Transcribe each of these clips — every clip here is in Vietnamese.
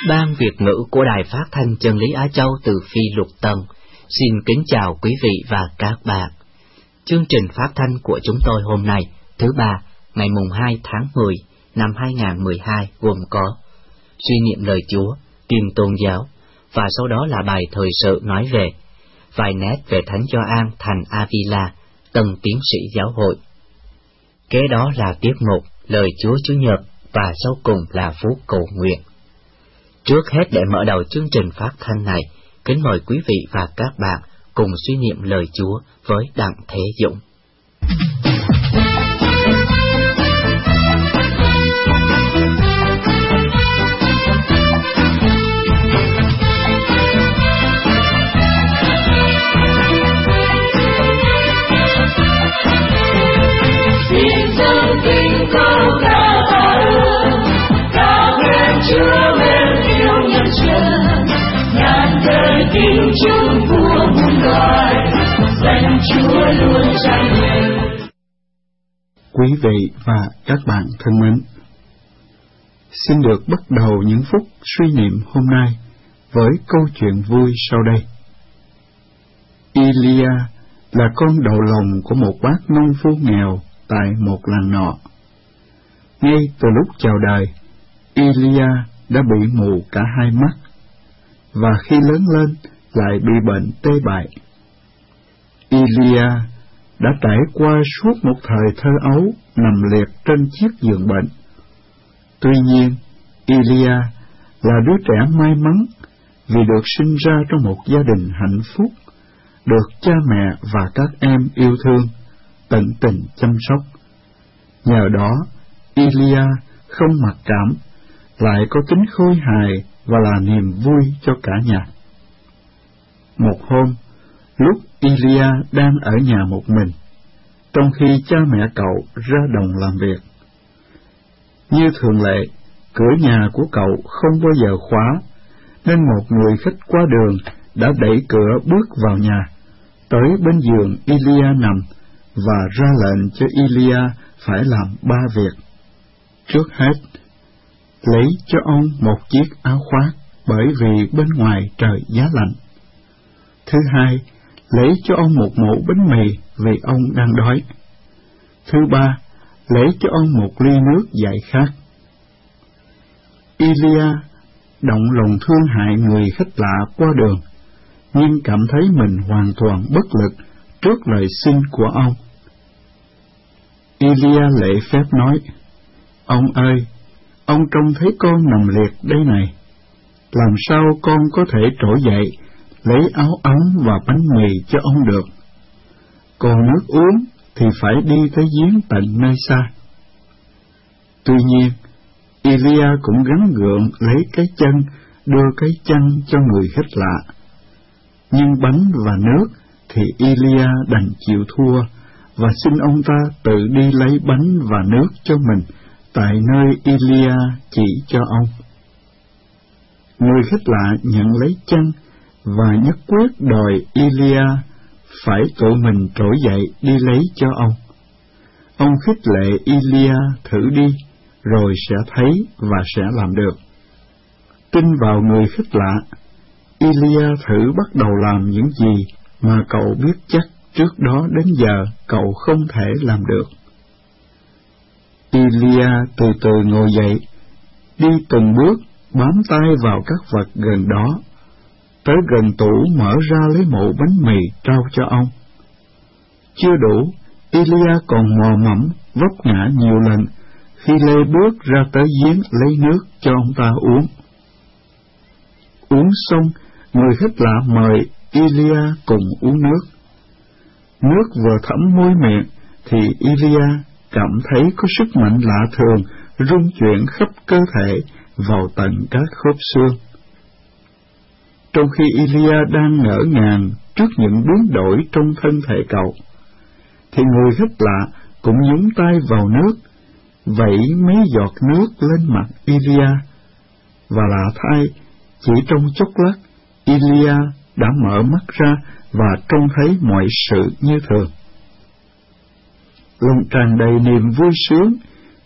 Ban Việt ngữ của Đài Phát thanh Chân lý Á Châu từ Phi Luật Tân xin kính chào quý vị và các bạn. Chương trình phát thanh của chúng tôi hôm nay, thứ ba, ngày mùng 2 tháng 10 năm 2012 gồm có suy niệm lời Chúa, kim tôn giáo, và sau đó là bài thời sự nói về vài nét về Thánh Gioan thành Avila, tân tiến sĩ giáo hội. Kế đó là tiết mục lời Chúa Chủ nhật và sau cùng là phút cầu nguyện. Trước hết để mở đầu chương trình phát thanh này, kính mời quý vị và các bạn cùng suy niệm lời Chúa với Đặng Thế Dũng. Xin dâng kính câu ca tạ ơn, ca nguyện Chúa mến yêu nhân trần, ngàn đời kính chúng của muôn loài, danh Chúa luôn tràn ngập. Quý vị và các bạn thân mến, xin được bắt đầu những phút suy niệm hôm nay với câu chuyện vui sau đây. Elia là con đầu lòng của một bác nông phu nghèo tại một làng nọ. Ngay từ lúc chào đời, Elia đã bị mù cả hai mắt, và khi lớn lên lại bị bệnh tê bại. Elia đã trải qua suốt một thời thơ ấu nằm liệt trên chiếc giường bệnh. Tuy nhiên, Elia là đứa trẻ may mắn vì được sinh ra trong một gia đình hạnh phúc, được cha mẹ và các em yêu thương, tận tình chăm sóc. Nhờ đó, Elia không mặc cảm, lại có tính khôi hài và là niềm vui cho cả nhà. Một hôm, lúc Elia đang ở nhà một mình, trong khi cha mẹ cậu ra đồng làm việc. Như thường lệ, cửa nhà của cậu không bao giờ khóa, nên một người khách qua đường đã đẩy cửa bước vào nhà, tới bên giường Elia nằm, và ra lệnh cho Elia phải làm 3 việc. Trước hết, lấy cho ông một chiếc áo khoác, bởi vì bên ngoài trời giá lạnh. Thứ hai, lấy cho ông một mẩu bánh mì vì ông đang đói. Thứ ba, lấy cho ông một ly nước giải khát. Elia động lòng thương hại người khách lạ qua đường, nhưng cảm thấy mình hoàn toàn bất lực trước lời xin của ông. Elia lễ phép nói: "Ông ơi, ông trông thấy con nằm liệt đây này, làm sao con có thể trỗi dậy, lấy áo ấm và bánh mì cho ông được? Còn nước uống thì phải đi tới giếng tận nơi xa." Tuy nhiên, Elia cũng gắng gượng lấy cái chân, đưa cái chăn cho người khách lạ. Nhưng bánh và nước thì Elia đành chịu thua, và xin ông ta tự đi lấy bánh và nước cho mình tại nơi Elia chỉ cho ông. Người khách lạ nhận lấy chăn và nhất quyết đòi Elia phải tự mình trỗi dậy đi lấy cho ông. Ông khích lệ Elia thử đi, rồi sẽ thấy và sẽ làm được. Tin vào người khách lạ, Elia thử bắt đầu làm những gì mà cậu biết chắc trước đó đến giờ cậu không thể làm được. Elia từ từ ngồi dậy, đi từng bước, bám tay vào các vật gần đó, tới gần tủ mở ra lấy mẩu bánh mì trao cho ông. Chưa đủ, Elia còn mò mẫm vấp ngã nhiều lần khi lê bước ra tới giếng lấy nước cho ông ta uống. Uống xong, người khách lạ mời Elia cùng uống nước. Nước vừa thấm môi miệng thì Elia cảm thấy có sức mạnh lạ thường rung chuyển khắp cơ thể vào tận các khớp xương. Trong khi Elia đang ngỡ ngàng trước những biến đổi trong thân thể cậu, thì người khách lạ cũng nhúng tay vào nước, vẩy mấy giọt nước lên mặt Elia, và lạ thay, chỉ trong chốc lát, Elia đã mở mắt ra và trông thấy mọi sự như thường. Lòng tràn đầy niềm vui sướng,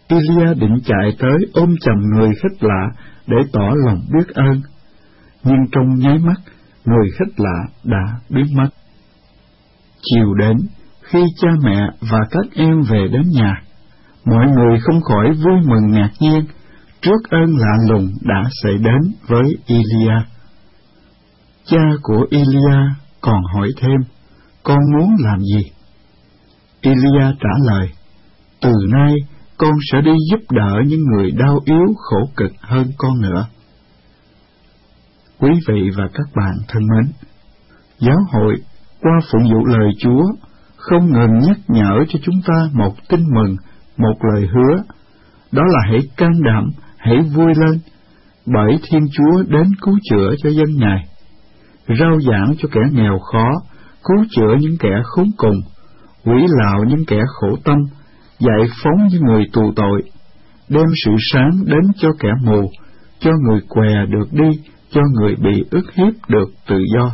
Elia định chạy tới ôm chầm người khách lạ để tỏ lòng biết ơn, nhưng trong nháy mắt, người khách lạ đã biến mất. Chiều đến, khi cha mẹ và các em về đến nhà, mọi người không khỏi vui mừng ngạc nhiên trước ơn lạ lùng đã xảy đến với Elia. Cha của Elia còn hỏi thêm, con muốn làm gì? Elia trả lời, từ nay con sẽ đi giúp đỡ những người đau yếu khổ cực hơn con nữa. Quý vị và các bạn thân mến, giáo hội qua phụng vụ lời Chúa không ngừng nhắc nhở cho chúng ta một tin mừng, một lời hứa, đó là hãy can đảm, hãy vui lên, bởi Thiên Chúa đến cứu chữa cho dân Ngài, rao giảng cho kẻ nghèo khó, cứu chữa những kẻ khốn cùng, hủy lạo những kẻ khổ tâm, giải phóng những người tù tội, đem sự sáng đến cho kẻ mù, cho người què được đi, cho người bị ức hiếp được tự do.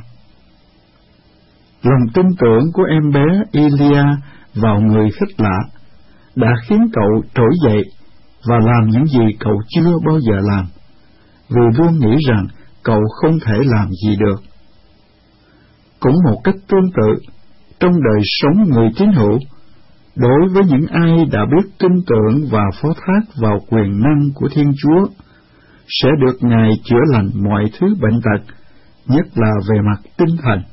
Lòng tin tưởng của em bé Elia vào người khách lạ đã khiến cậu trỗi dậy và làm những gì cậu chưa bao giờ làm, vì luôn nghĩ rằng cậu không thể làm gì được. Cũng một cách tương tự, trong đời sống người tín hữu, đối với những ai đã biết tin tưởng và phó thác vào quyền năng của Thiên Chúa, sẽ được Ngài chữa lành mọi thứ bệnh tật, nhất là về mặt tinh thần.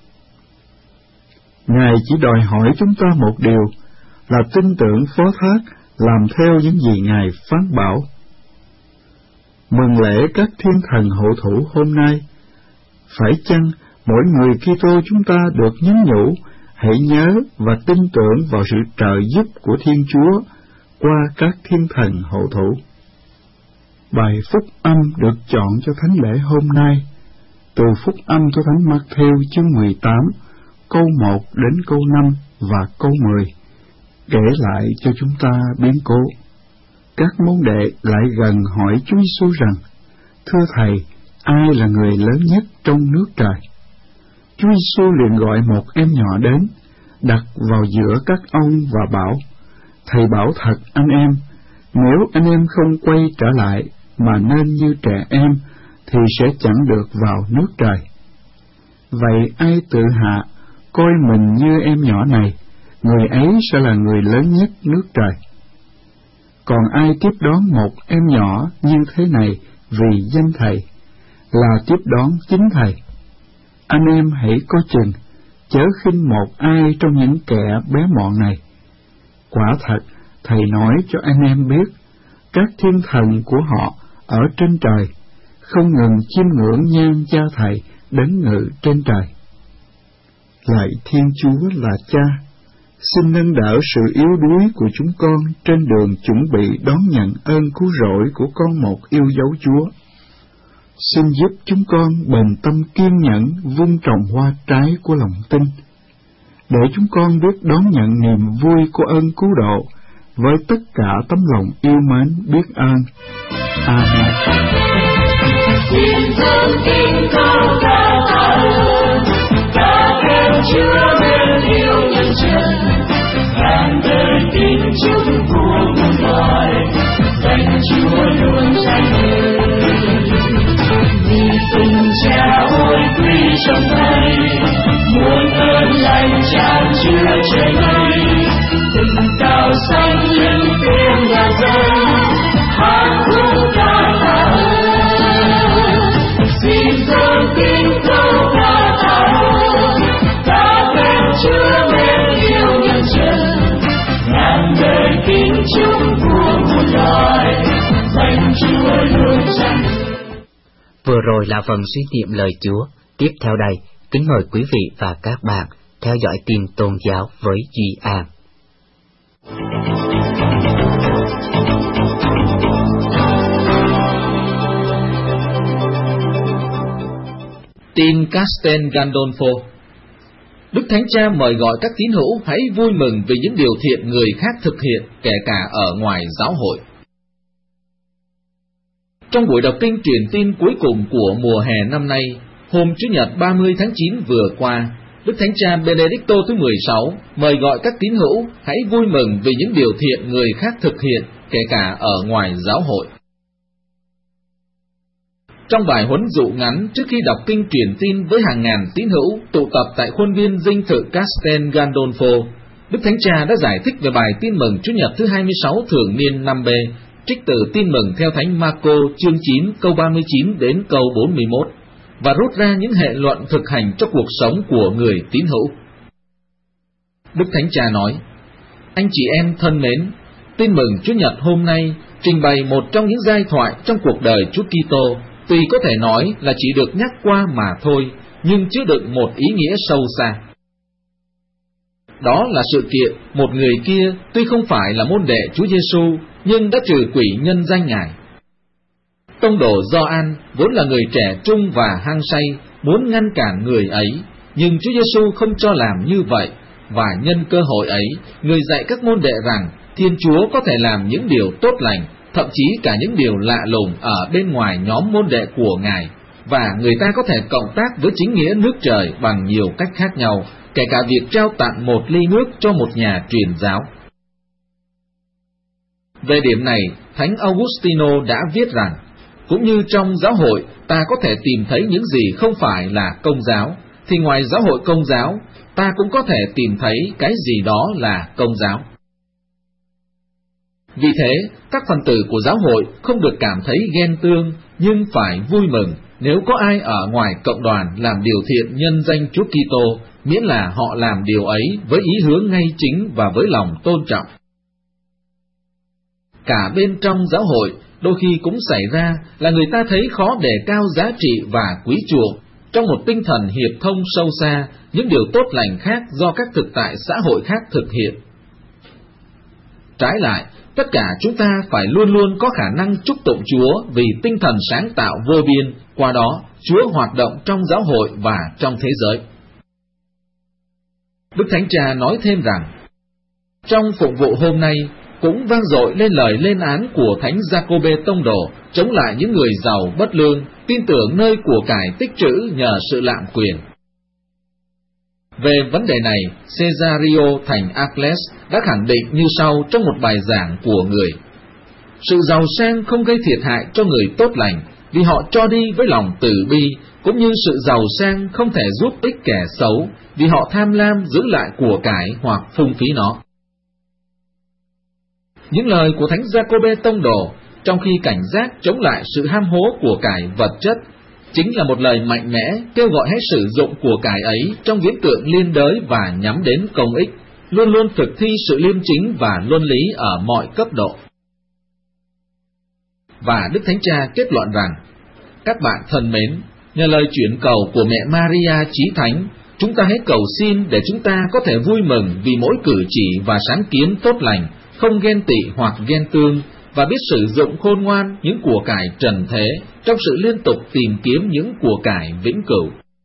Ngài chỉ đòi hỏi chúng ta một điều là tin tưởng phó thác, làm theo những gì Ngài phán bảo. Mừng lễ các thiên thần hộ thủ hôm nay, phải chăng mỗi người Kitô chúng ta được nhắn nhủ hãy nhớ và tin tưởng vào sự trợ giúp của Thiên Chúa qua các thiên thần hộ thủ. Bài phúc âm được chọn cho thánh lễ hôm nay từ phúc âm cho thánh Mác-thêu chương 18, câu 1 đến câu 5 và câu 10, kể lại cho chúng ta biến cố. Các môn đệ lại gần hỏi Chúa Giêsu rằng, thưa Thầy, ai là người lớn nhất trong nước trời? Chúa Giêsu liền gọi một em nhỏ đến, đặt vào giữa các ông và bảo, Thầy bảo thật anh em, nếu anh em không quay trở lại mà nên như trẻ em, thì sẽ chẳng được vào nước trời. Vậy ai tự hạ, coi mình như em nhỏ này, người ấy sẽ là người lớn nhất nước trời. Còn ai tiếp đón một em nhỏ như thế này vì danh Thầy, là tiếp đón chính Thầy. Anh em hãy có chừng, chớ khinh một ai trong những kẻ bé mọn này. Quả thật, Thầy nói cho anh em biết, các thiên thần của họ ở trên trời không ngừng chiêm ngưỡng nhan Cha Thầy đến ngự trên trời. Lạy Thiên Chúa là Cha, xin nâng đỡ sự yếu đuối của chúng con trên đường chuẩn bị đón nhận ơn cứu rỗi của con một yêu dấu Chúa. Xin giúp chúng con bền tâm kiên nhẫn vun trồng hoa trái của lòng tin, để chúng con biết đón nhận niềm vui của ơn cứu độ với tất cả tấm lòng yêu mến biết ơn. Amen. Xin dâng kính câu ca tạ ơn, ca khen Chúa bên yêu nhân trần, ngàn đời tin chúc của muôn loài, danh Chúa luôn tranh ngời. Vì tình Cha ôi quý trong Thầy, muôn ơn lành tràn chứa trời mây, tình cao xanh linh tiếng ngàn dân, hát khúc ca tạ ơn. Xin dâng kính câu ca tạ ơn, ca khen Chúa bên yêu nhân trần, ngàn đời kính chúc của muôn loài, danh Chúa luôn tranh. Vừa rồi là phần suy niệm lời Chúa. Tiếp theo đây, kính mời quý vị và các bạn theo dõi tin tôn giáo với Duy An. Tin Castel Gandolfo. Đức Thánh Cha mời gọi các tín hữu hãy vui mừng vì những điều thiện người khác thực hiện, kể cả ở ngoài giáo hội. Trong buổi đọc kinh truyền tin cuối cùng của mùa hè năm nay, hôm Chủ nhật 30 tháng 9 vừa qua, Đức Thánh Cha Benedicto thứ 16 mời gọi các tín hữu hãy vui mừng vì những điều thiện người khác thực hiện, kể cả ở ngoài giáo hội. Trong bài huấn dụ ngắn trước khi đọc kinh truyền tin với hàng ngàn tín hữu tụ tập tại khuôn viên dinh thự Castel Gandolfo, Đức Thánh Cha đã giải thích về bài tin mừng Chủ nhật thứ 26 thường niên 5B, trích từ tin mừng theo Thánh Marco chương 9 câu 39 đến câu 41, và rút ra những hệ luận thực hành cho cuộc sống của người tín hữu. Đức Thánh Cha nói: Anh chị em thân mến, tin mừng Chủ nhật hôm nay trình bày một trong những giai thoại trong cuộc đời Chúa Kitô, tuy có thể nói là chỉ được nhắc qua mà thôi, nhưng chứa đựng một ý nghĩa sâu xa. Đó là sự kiện một người kia tuy không phải là môn đệ Chúa Giêsu, nhưng đã trừ quỷ nhân danh Ngài. Tông đồ Gioan vốn là người trẻ trung và hăng say, muốn ngăn cản người ấy, nhưng Chúa Giêsu không cho làm như vậy, và nhân cơ hội ấy, người dạy các môn đệ rằng Thiên Chúa có thể làm những điều tốt lành, thậm chí cả những điều lạ lùng ở bên ngoài nhóm môn đệ của Ngài, và người ta có thể cộng tác với chính nghĩa nước trời bằng nhiều cách khác nhau, kể cả việc trao tặng một ly nước cho một nhà truyền giáo. Về điểm này, Thánh Augustino đã viết rằng, cũng như trong giáo hội ta có thể tìm thấy những gì không phải là công giáo, thì ngoài giáo hội công giáo, ta cũng có thể tìm thấy cái gì đó là công giáo. Vì thế, các phần tử của giáo hội không được cảm thấy ghen tương, nhưng phải vui mừng nếu có ai ở ngoài cộng đoàn làm điều thiện nhân danh Chúa Kitô, miễn là họ làm điều ấy với ý hướng ngay chính và với lòng tôn trọng. Cả bên trong giáo hội, đôi khi cũng xảy ra là người ta thấy khó đề cao giá trị và quý chuộng, trong một tinh thần hiệp thông sâu xa, những điều tốt lành khác do các thực tại xã hội khác thực hiện. Trái lại, tất cả chúng ta phải luôn luôn có khả năng chúc tụng Chúa vì tinh thần sáng tạo vô biên, qua đó Chúa hoạt động trong giáo hội và trong thế giới. Đức Thánh Cha nói thêm rằng, trong phụng vụ hôm nay cũng vang dội lên lời lên án của Thánh Giacôbê Tông Đồ chống lại những người giàu bất lương, tin tưởng nơi của cải tích trữ nhờ sự lạm quyền. Về vấn đề này, Cesario thành Arles đã khẳng định như sau trong một bài giảng của người: sự giàu sang không gây thiệt hại cho người tốt lành, vì họ cho đi với lòng từ bi, cũng như sự giàu sang không thể giúp ích kẻ xấu, vì họ tham lam giữ lại của cải hoặc phung phí nó. Những lời của Thánh Giacôbê Tông Đồ, trong khi cảnh giác chống lại sự ham hố của cải vật chất, chính là một lời mạnh mẽ kêu gọi hãy sử dụng của cải ấy trong viễn tượng liên đới và nhắm đến công ích, luôn luôn thực thi sự liêm chính và luân lý ở mọi cấp độ. Và Đức Thánh Cha kết luận rằng, các bạn thân mến, nhờ lời chuyển cầu của mẹ Maria Chí Thánh, chúng ta hãy cầu xin để chúng ta có thể vui mừng vì mỗi cử chỉ và sáng kiến tốt lành, không ghen tị hoặc ghen tương, và biết sử dụng khôn ngoan những của cải trần thế trong sự liên tục tìm kiếm những của cải vĩnh cửu.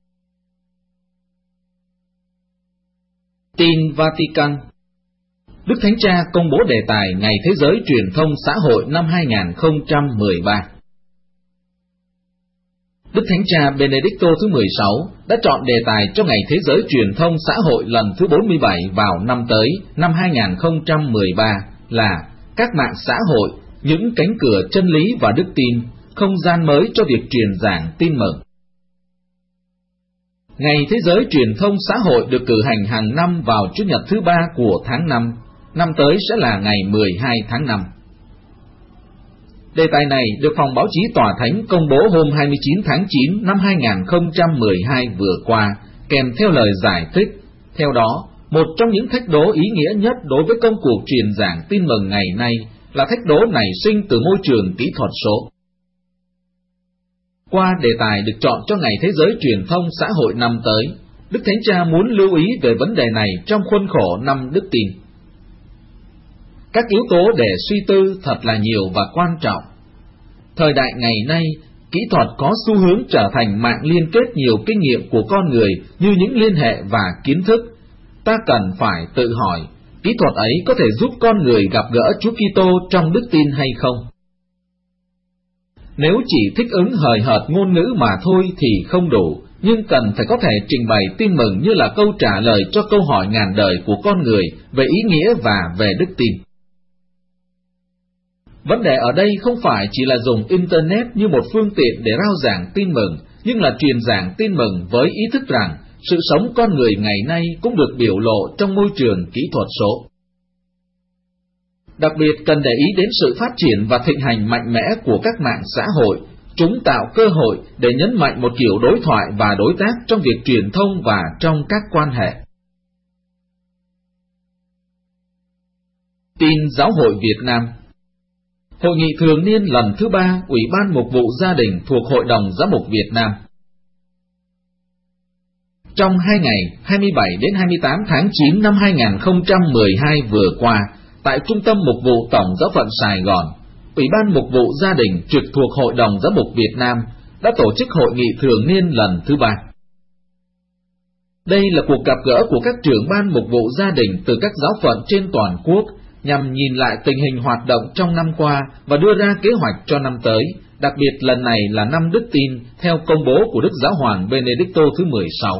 Tin Vatican. Đức Thánh Cha công bố đề tài Ngày Thế giới Truyền thông Xã hội năm 2013. Đức Thánh Cha Benedicto thứ 16 đã chọn đề tài cho Ngày Thế giới Truyền thông Xã hội lần thứ 47 vào năm tới, năm 2013 là các mạng xã hội, những cánh cửa chân lý và đức tin, không gian mới cho việc truyền giảng tin mừng. Ngày Thế giới Truyền thông Xã hội được cử hành hàng năm vào Chủ nhật thứ 3 của tháng 5, năm tới sẽ là ngày 12 tháng 5. Đề tài này được Phòng Báo chí Tòa Thánh công bố hôm 29 tháng 9 năm 2012 vừa qua, kèm theo lời giải thích. Theo đó, một trong những thách đố ý nghĩa nhất đối với công cuộc truyền giảng tin mừng ngày nay là thách đố nảy sinh từ môi trường kỹ thuật số. Qua đề tài được chọn cho Ngày Thế giới Truyền thông Xã hội năm tới, Đức Thánh Cha muốn lưu ý về vấn đề này trong khuôn khổ năm đức tin. Các yếu tố để suy tư thật là nhiều và quan trọng. Thời đại ngày nay, kỹ thuật có xu hướng trở thành mạng liên kết nhiều kinh nghiệm của con người như những liên hệ và kiến thức. Ta cần phải tự hỏi, kỹ thuật ấy có thể giúp con người gặp gỡ Chúa Kitô trong đức tin hay không? Nếu chỉ thích ứng hời hợt ngôn ngữ mà thôi thì không đủ, nhưng cần phải có thể trình bày tin mừng như là câu trả lời cho câu hỏi ngàn đời của con người về ý nghĩa và về đức tin. Vấn đề ở đây không phải chỉ là dùng Internet như một phương tiện để rao giảng tin mừng, nhưng là truyền giảng tin mừng với ý thức rằng sự sống con người ngày nay cũng được biểu lộ trong môi trường kỹ thuật số. Đặc biệt cần để ý đến sự phát triển và thịnh hành mạnh mẽ của các mạng xã hội. Chúng tạo cơ hội để nhấn mạnh một kiểu đối thoại và đối tác trong việc truyền thông và trong các quan hệ. Tin Giáo hội Việt Nam. Hội nghị thường niên lần thứ 3 Ủy ban Mục vụ Gia đình thuộc Hội đồng Giám mục Việt Nam. Trong 2 ngày 27 đến 28 tháng 9 năm 2012 vừa qua, tại Trung tâm Mục vụ Tổng Giáo phận Sài Gòn, Ủy ban Mục vụ Gia đình trực thuộc Hội đồng Giám mục Việt Nam đã tổ chức hội nghị thường niên lần thứ 3. Đây là cuộc gặp gỡ của các trưởng ban mục vụ gia đình từ các giáo phận trên toàn quốc nhằm nhìn lại tình hình hoạt động trong năm qua và đưa ra kế hoạch cho năm tới, đặc biệt lần này là năm Đức Tin theo công bố của Đức Giáo hoàng Benedicto thứ 16.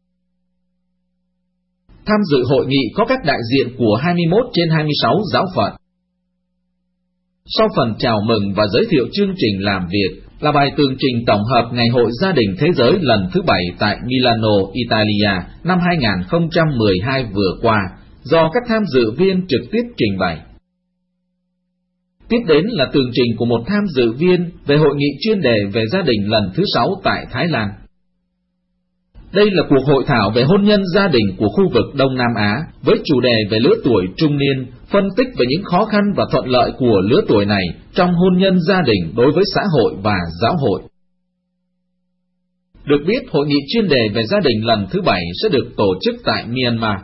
Tham dự hội nghị có các đại diện của 21 trên 26 giáo phận. Sau phần chào mừng và giới thiệu chương trình làm việc là bài tường trình tổng hợp Ngày hội Gia đình Thế giới lần thứ 7 tại Milano, Italia năm 2012 vừa qua, do các tham dự viên trực tiếp trình bày. Tiếp đến là tường trình của một tham dự viên về hội nghị chuyên đề về gia đình lần thứ 6 tại Thái Lan. Đây là cuộc hội thảo về hôn nhân gia đình của khu vực Đông Nam Á với chủ đề về lứa tuổi trung niên, phân tích về những khó khăn và thuận lợi của lứa tuổi này trong hôn nhân gia đình đối với xã hội và giáo hội. Được biết, hội nghị chuyên đề về gia đình lần thứ 7 sẽ được tổ chức tại Myanmar.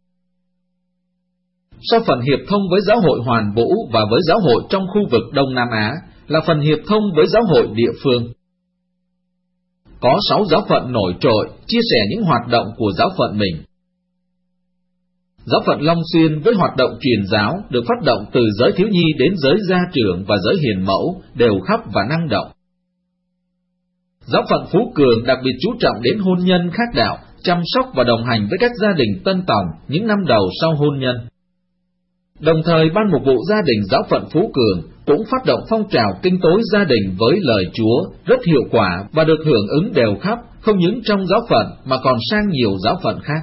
Sau phần hiệp thông với giáo hội Hoàn Vũ và với giáo hội trong khu vực Đông Nam Á là phần hiệp thông với giáo hội địa phương. Có 6 giáo phận nổi trội chia sẻ những hoạt động của giáo phận mình. Giáo phận Long Xuyên với hoạt động truyền giáo được phát động từ giới thiếu nhi đến giới gia trưởng và giới hiền mẫu đều khắp và năng động. Giáo phận Phú Cường đặc biệt chú trọng đến hôn nhân khác đạo, chăm sóc và đồng hành với các gia đình tân tòng những năm đầu sau hôn nhân. Đồng thời, Ban Mục vụ Gia đình giáo phận Phú Cường cũng phát động phong trào kinh tối gia đình với lời Chúa rất hiệu quả và được hưởng ứng đều khắp, không những trong giáo phận mà còn sang nhiều giáo phận khác.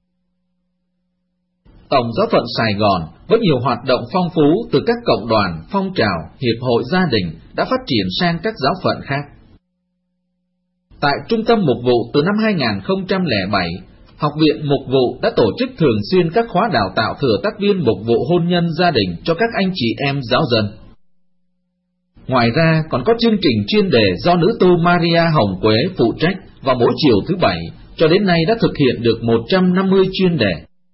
Tổng giáo phận Sài Gòn với nhiều hoạt động phong phú từ các cộng đoàn, phong trào, hiệp hội gia đình đã phát triển sang các giáo phận khác. Tại Trung tâm Mục vụ từ năm 2007, Học viện Mục vụ đã tổ chức thường xuyên các khóa đào tạo thừa tác viên mục vụ hôn nhân gia đình cho các anh chị em giáo dân. Ngoài ra còn có chương trình chuyên đề do nữ tu Maria Hồng Quế phụ trách vào mỗi chiều thứ 7, cho đến nay đã thực hiện được 150 chuyên đề.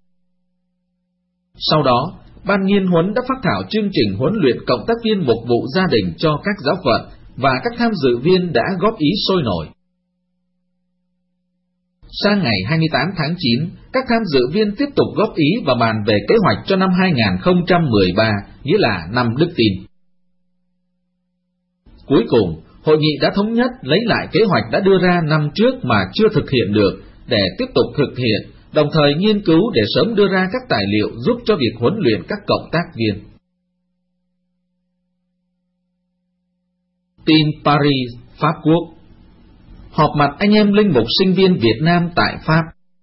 Sau đó, Ban nghiên huấn đã phát thảo chương trình huấn luyện cộng tác viên mục vụ gia đình cho các giáo phận và các tham dự viên đã góp ý sôi nổi. Sang ngày 28 tháng 9, các tham dự viên tiếp tục góp ý và bàn về kế hoạch cho năm 2013, nghĩa là năm Đức Tin. Cuối cùng, hội nghị đã thống nhất lấy lại kế hoạch đã đưa ra năm trước mà chưa thực hiện được để tiếp tục thực hiện, đồng thời nghiên cứu để sớm đưa ra các tài liệu giúp cho việc huấn luyện các cộng tác viên. Tin Paris, Pháp Quốc. Họp mặt anh em linh mục sinh viên Việt Nam tại Pháp.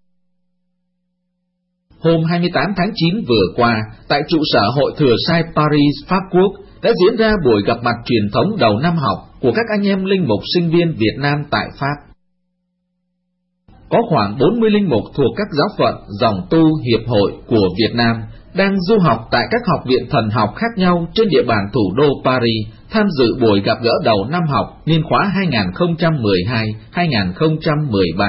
Hôm 28 tháng 9 vừa qua, tại trụ sở Hội Thừa Sai Paris, Pháp Quốc, đã diễn ra buổi gặp mặt truyền thống đầu năm học của các anh em linh mục sinh viên Việt Nam tại Pháp. Có khoảng 40 linh mục thuộc các giáo phận, dòng tu, hiệp hội của Việt Nam đang du học tại các học viện thần học khác nhau trên địa bàn thủ đô Paris tham dự buổi gặp gỡ đầu năm học niên khóa 2012-2013.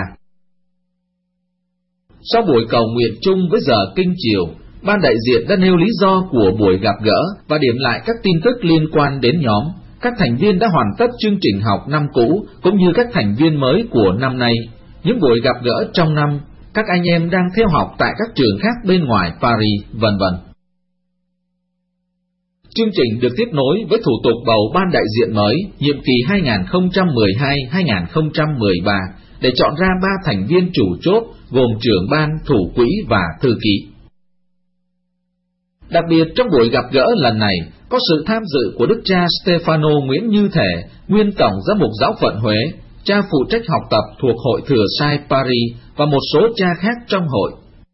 Sau buổi cầu nguyện chung với giờ kinh chiều, ban đại diện đã nêu lý do của buổi gặp gỡ và điểm lại các tin tức liên quan đến nhóm. Các thành viên đã hoàn tất chương trình học năm cũ cũng như các thành viên mới của năm nay. Những buổi gặp gỡ trong năm, các anh em đang theo học tại các trường khác bên ngoài Paris, vân vân. Chương trình được tiếp nối với thủ tục bầu ban đại diện mới nhiệm kỳ 2012-2013 để chọn ra 3 thành viên chủ chốt gồm trưởng ban, thủ quỹ và thư ký. Đặc biệt trong buổi gặp gỡ lần này, có sự tham dự của đức cha Stefano Nguyễn Như Thể, nguyên tổng giám mục giáo phận Huế, cha phụ trách học tập thuộc hội Thừa Sai Paris và một số cha khác trong hội.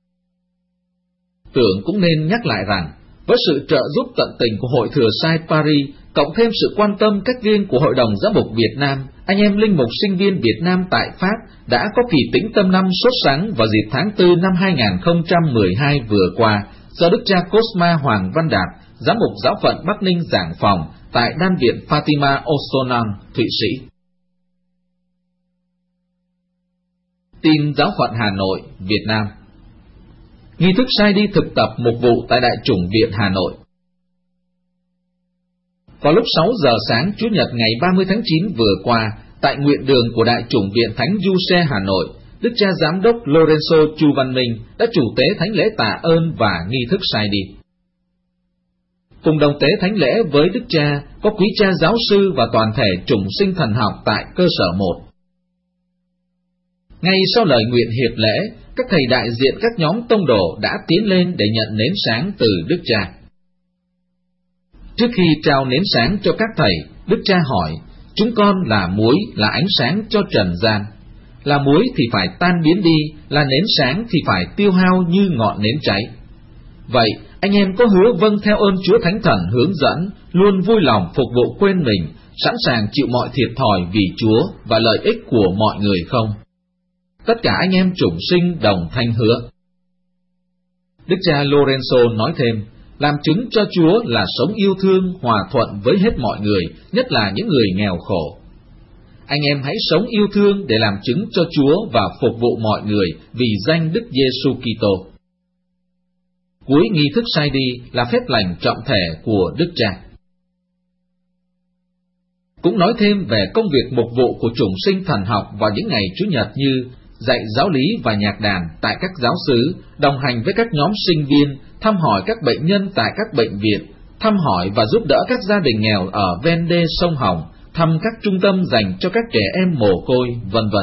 Tưởng cũng nên nhắc lại rằng, với sự trợ giúp tận tình của hội Thừa Sai Paris, cộng thêm sự quan tâm cách riêng của Hội đồng Giám mục Việt Nam, anh em linh mục sinh viên Việt Nam tại Pháp đã có kỳ tĩnh tâm năm sốt sắng vào dịp tháng 4 năm 2012 vừa qua, do đức cha Cosma Hoàng Văn Đạt, giám mục giáo phận Bắc Ninh giảng phòng tại Đan viện Fatima Ostonan, Thụy Sĩ. Tin giáo phận Hà Nội, Việt Nam. Nghi thức sai đi thực tập mục vụ tại Đại chủng viện Hà Nội. Vào lúc 6 giờ sáng Chủ nhật ngày 30 tháng 9 vừa qua, tại nguyện đường của Đại chủng viện Thánh Giuse Hà Nội, đức cha giám đốc Lorenzo Chu Văn Minh đã chủ tế thánh lễ tạ ơn và nghi thức sai đi. Cùng đồng tế thánh lễ với đức cha có quý cha giáo sư và toàn thể chủng sinh thần học tại cơ sở 1. Ngay sau lời nguyện hiệp lễ, các thầy đại diện các nhóm tông đồ đã tiến lên để nhận nến sáng từ đức cha. Trước khi trao nến sáng cho các thầy, đức cha hỏi: chúng con là muối, là ánh sáng cho trần gian. Là muối thì phải tan biến đi, là nến sáng thì phải tiêu hao như ngọn nến cháy. Vậy, anh em có hứa vâng theo ơn Chúa Thánh Thần hướng dẫn, luôn vui lòng phục vụ quên mình, sẵn sàng chịu mọi thiệt thòi vì Chúa và lợi ích của mọi người không? Tất cả anh em chủng sinh đồng thanh hứa. Đức cha Lorenzo nói thêm, làm chứng cho Chúa là sống yêu thương, hòa thuận với hết mọi người, nhất là những người nghèo khổ. Anh em hãy sống yêu thương để làm chứng cho Chúa và phục vụ mọi người vì danh Đức Giêsu Kitô. Cuối nghi thức sai đi là phép lành trọng thể của đức cha. Cũng nói thêm về công việc mục vụ của chủng sinh thần học vào những ngày Chủ nhật như dạy giáo lý và nhạc đàn tại các giáo xứ, đồng hành với các nhóm sinh viên, thăm hỏi các bệnh nhân tại các bệnh viện, thăm hỏi và giúp đỡ các gia đình nghèo ở ven đê sông Hồng, thăm các trung tâm dành cho các trẻ em mồ côi, vân vân.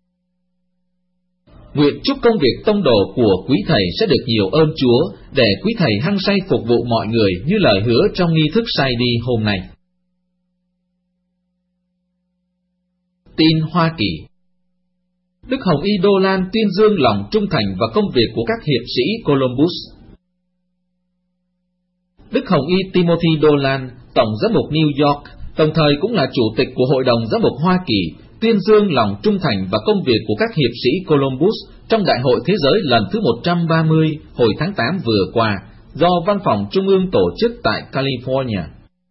Nguyện chúc công việc tông đồ của quý thầy sẽ được nhiều ơn Chúa, để quý thầy hăng say phục vụ mọi người như lời hứa trong nghi thức sai đi hôm nay. Tin Hoa Kỳ. Đức Hồng Y Đô Lan tuyên dương lòng trung thành và công việc của các hiệp sĩ Columbus. Đức Hồng Y Timothy Đô Lan, Tổng giám mục New York, đồng thời cũng là Chủ tịch của Hội đồng Giám mục Hoa Kỳ, tuyên dương lòng trung thành và công việc của các hiệp sĩ Columbus trong Đại hội Thế giới lần thứ 130 hồi tháng 8 vừa qua, do Văn phòng Trung ương tổ chức tại California.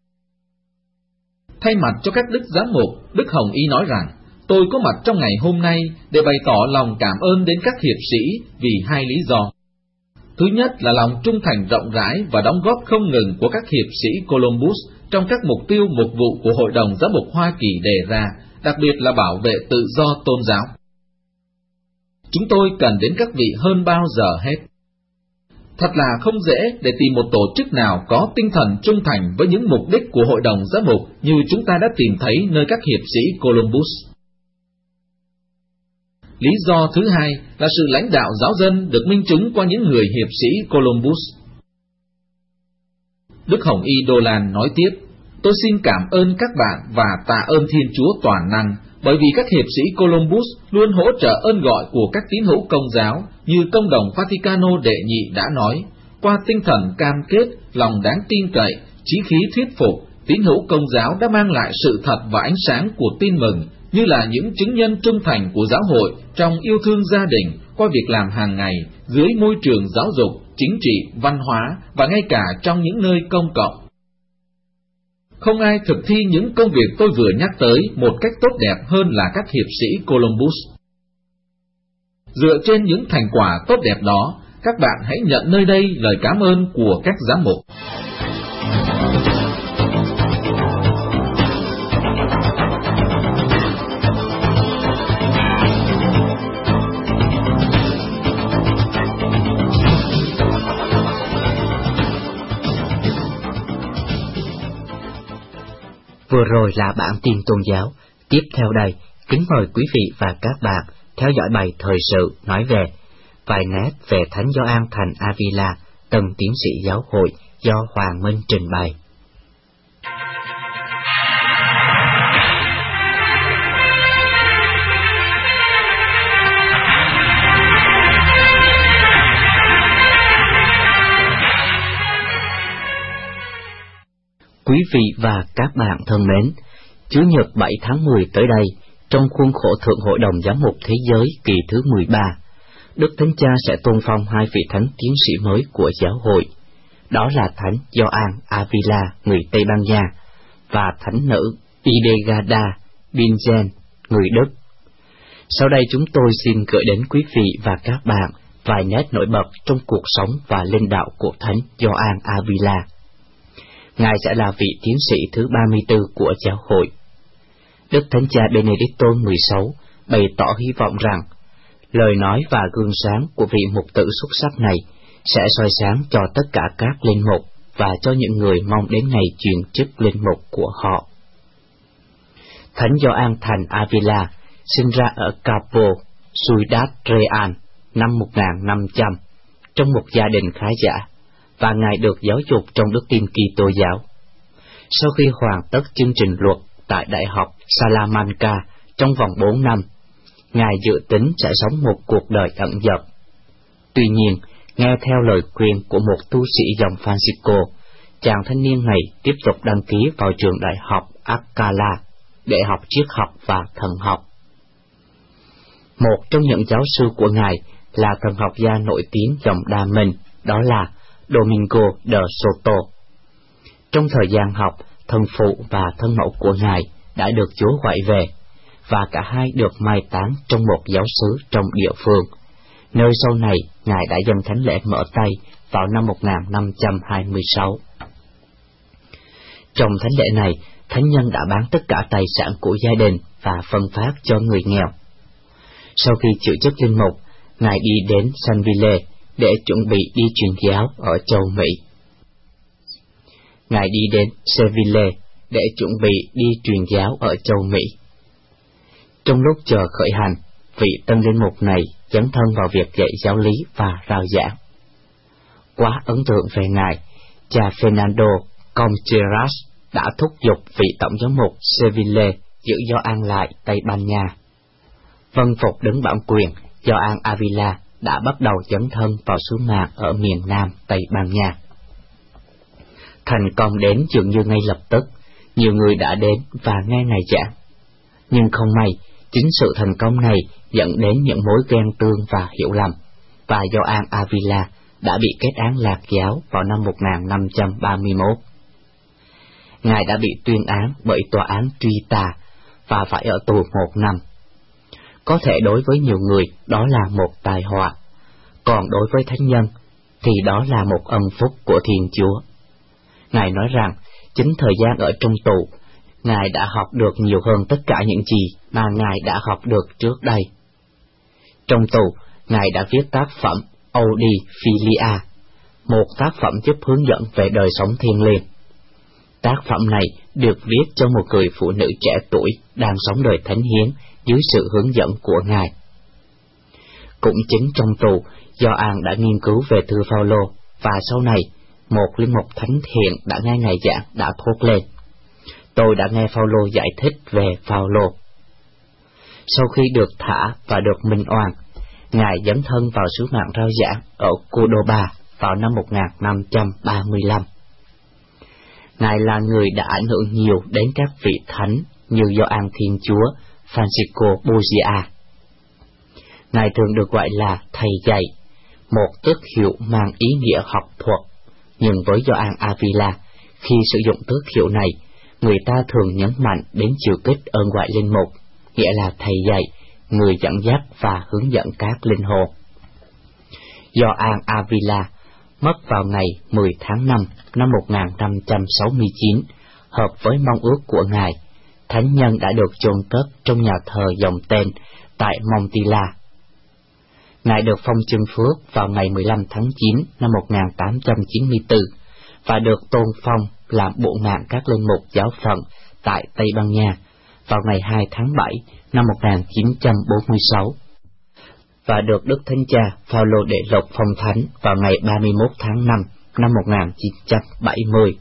Thay mặt cho các đức giám mục, Đức Hồng Y nói rằng, tôi có mặt trong ngày hôm nay để bày tỏ lòng cảm ơn đến các hiệp sĩ vì hai lý do. Thứ nhất là lòng trung thành rộng rãi và đóng góp không ngừng của các hiệp sĩ Columbus trong các mục tiêu mục vụ của Hội đồng Giám mục Hoa Kỳ đề ra, đặc biệt là bảo vệ tự do tôn giáo. Chúng tôi cần đến các vị hơn bao giờ hết. Thật là không dễ để tìm một tổ chức nào có tinh thần trung thành với những mục đích của Hội đồng Giám mục như chúng ta đã tìm thấy nơi các hiệp sĩ Columbus. Lý do thứ hai là sự lãnh đạo giáo dân được minh chứng qua những người hiệp sĩ Columbus. Đức Hồng Y Đô Lan nói tiếp, tôi xin cảm ơn các bạn và tạ ơn Thiên Chúa toàn năng, bởi vì các hiệp sĩ Columbus luôn hỗ trợ ơn gọi của các tín hữu Công giáo, như Công đồng Vaticano đệ nhị đã nói, qua tinh thần cam kết, lòng đáng tin cậy, chí khí thuyết phục, tín hữu Công giáo đã mang lại sự thật và ánh sáng của tin mừng, như là những chứng nhân trung thành của giáo hội trong yêu thương gia đình, qua việc làm hàng ngày, dưới môi trường giáo dục, chính trị, văn hóa và ngay cả trong những nơi công cộng. Không ai thực thi những công việc tôi vừa nhắc tới một cách tốt đẹp hơn là các hiệp sĩ Columbus. Dựa trên những thành quả tốt đẹp đó, các bạn hãy nhận nơi đây lời cảm ơn của các giám mục. Vừa rồi là bản tin tôn giáo. Tiếp theo đây, kính mời quý vị và các bạn theo dõi bài thời sự nói về vài nét về Thánh Gioan thành Avila, tân tiến sĩ giáo hội do Hoàng Minh trình bày. Quý vị và các bạn thân mến, Chủ nhật 7 tháng 10 tới đây, trong khuôn khổ Thượng Hội đồng Giám mục Thế giới kỳ thứ 13, Đức Thánh Cha sẽ tôn phong hai vị thánh tiến sĩ mới của giáo hội. Đó là Thánh Gioan Avila, người Tây Ban Nha, và Thánh nữ Hildegard Bingen, người Đức. Sau đây chúng tôi xin gửi đến quý vị và các bạn vài nét nổi bật trong cuộc sống và linh đạo của Thánh Gioan Avila. Ngài sẽ là vị tiến sĩ thứ 34 của giáo hội. Đức Thánh Cha Benedicto XVI bày tỏ hy vọng rằng lời nói và gương sáng của vị mục tử xuất sắc này sẽ soi sáng cho tất cả các linh mục và cho những người mong đến ngày truyền chức linh mục của họ. Thánh Gioan thành Avila sinh ra ở Capo, Ciudad Real năm 1500 trong một gia đình khá giả, và Ngài được giáo dục trong đức tin Kitô giáo. Sau khi hoàn tất chương trình luật tại Đại học Salamanca trong vòng 4 năm, Ngài dự tính sẽ sống một cuộc đời ẩn dật. Tuy nhiên, nghe theo lời khuyên của một tu sĩ dòng Francisco, chàng thanh niên này tiếp tục đăng ký vào trường Đại học Alcalá để học triết học và thần học. Một trong những giáo sư của Ngài là thần học gia nổi tiếng dòng Đa Minh, đó là Domingo de Soto. Trong thời gian học, thân phụ và thân mẫu của Ngài đã được Chúa gọi về, và cả hai được mai táng trong một giáo xứ trong địa phương, nơi sau này Ngài đã dâng thánh lễ mở tay vào năm 1526. Trong thánh lễ này, thánh nhân đã bán tất cả tài sản của gia đình và phân phát cho người nghèo. Sau khi chịu chức linh mục, Ngài đi đến Sanville để chuẩn bị đi truyền giáo ở châu Mỹ. Ngài đi đến Seville để chuẩn bị đi truyền giáo ở châu Mỹ. Trong lúc chờ khởi hành, vị tân linh mục này dấn thân vào việc dạy giáo lý và rao giảng. Quá ấn tượng về Ngài, cha Fernando Contreras đã thúc giục vị tổng giám mục Seville giữ Gioan lại Tây Ban Nha. Vân phục đứng bản quyền, Gioan Avila đã bắt đầu dấn thân vào sứ mạng ở miền Nam Tây Ban Nha. Thành công đến dường như ngay lập tức, nhiều người đã đến và nghe Ngài giảng. Nhưng không may, chính sự thành công này dẫn đến những mối ghen tương và hiểu lầm, và Gioan Avila đã bị kết án lạc giáo vào năm 1531. Ngài đã bị tuyên án bởi tòa án truy tà và phải ở tù 1 năm. Có thể đối với nhiều người đó là một tai họa, còn đối với thánh nhân thì đó là một ân phúc của Thiên Chúa. Ngài nói rằng chính thời gian ở trong tù, Ngài đã học được nhiều hơn tất cả những gì mà Ngài đã học được trước đây. Trong tù, Ngài đã viết tác phẩm Audi Filia, một tác phẩm giúp hướng dẫn về đời sống thiêng liêng. Tác phẩm này được viết cho một người phụ nữ trẻ tuổi đang sống đời thánh hiến dưới sự hướng dẫn của Ngài. Cũng chính trong tù, Gioan đã nghiên cứu về thư Phaolô, và sau này, một linh mục thánh thiện đã nghe Ngài giảng đã thốt lên: "Tôi đã nghe Phaolô giải thích về Phaolô." Sau khi được thả và được minh oan, Ngài dấn thân vào sứ mạng rao giảng ở Córdoba vào năm 1535. Ngài là người đã ảnh hưởng nhiều đến các vị thánh như Gioan Thiên Chúa, Francisco Borgia. Ngài thường được gọi là thầy dạy, một tước hiệu mang ý nghĩa học thuật, nhưng với Gioan Avila, khi sử dụng tước hiệu này, người ta thường nhấn mạnh đến chiều kích ơn gọi linh mục, nghĩa là thầy dạy, người dẫn dắt và hướng dẫn các linh hồn. Gioan Avila mất vào ngày 10 tháng 5 năm 1569, hợp với mong ước của Ngài. Thánh nhân đã được chôn cất trong nhà thờ dòng tên tại Montilla. Ngài được phong chân phước vào ngày 15 tháng 9 năm 1894 và được tôn phong làm bộ mạng các linh mục giáo phận tại Tây Ban Nha vào ngày 2 tháng 7 năm 1946 và được Đức Thánh Cha Phaolô Đệ Lục phong thánh vào ngày 31 tháng 5 năm 1970.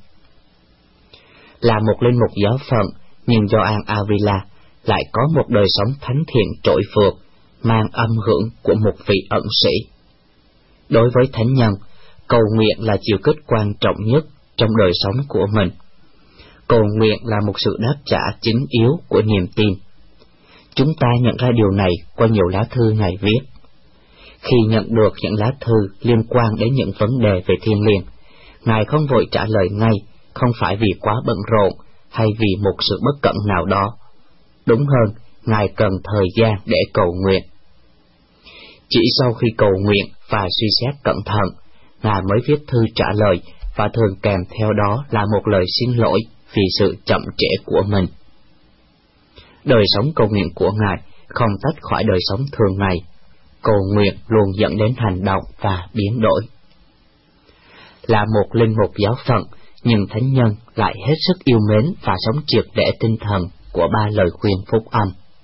Là một linh mục giáo phận, nhưng Gioan Avila lại có một đời sống thánh thiện trội phượt, mang âm hưởng của một vị ẩn sĩ. Đối với thánh nhân, cầu nguyện là chiều kích quan trọng nhất trong đời sống của mình. Cầu nguyện là một sự đáp trả chính yếu của niềm tin. Chúng ta nhận ra điều này qua nhiều lá thư Ngài viết. Khi nhận được những lá thư liên quan đến những vấn đề về thiêng liêng, Ngài không vội trả lời ngay, không phải vì quá bận rộn hay vì một sự bất cẩn nào đó. Đúng hơn, Ngài cần thời gian để cầu nguyện. Chỉ sau khi cầu nguyện và suy xét cẩn thận, Ngài mới viết thư trả lời, và thường kèm theo đó là một lời xin lỗi vì sự chậm trễ của mình. Đời sống cầu nguyện của Ngài không tách khỏi đời sống thường ngày. Cầu nguyện luôn dẫn đến hành động và biến đổi. Là một linh mục giáo phận, nhưng thánh nhân lại hết sức yêu mến và sống triệt để tinh thần của 3 lời khuyên phúc âm.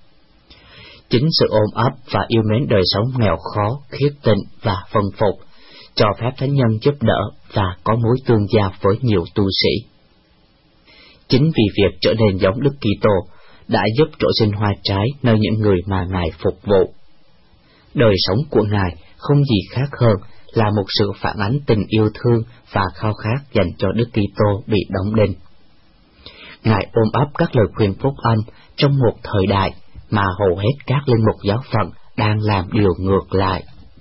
Chính sự ôm ấp và yêu mến đời sống nghèo khó, khiết tịnh và vâng phục cho phép thánh nhân giúp đỡ và có mối tương giao với nhiều tu sĩ. Chính vì việc trở nên giống Đức Kitô đã giúp trổ sinh hoa trái nơi những người mà Ngài phục vụ. Đời sống của Ngài không gì khác hơn là một sự phản ánh tình yêu thương và khao khát dành cho Đức Kitô bị đóng đinh. Ngài ôm ấp các lời khuyên phúc âm trong một thời đại mà hầu hết các linh mục giáo phận đang làm điều ngược lại.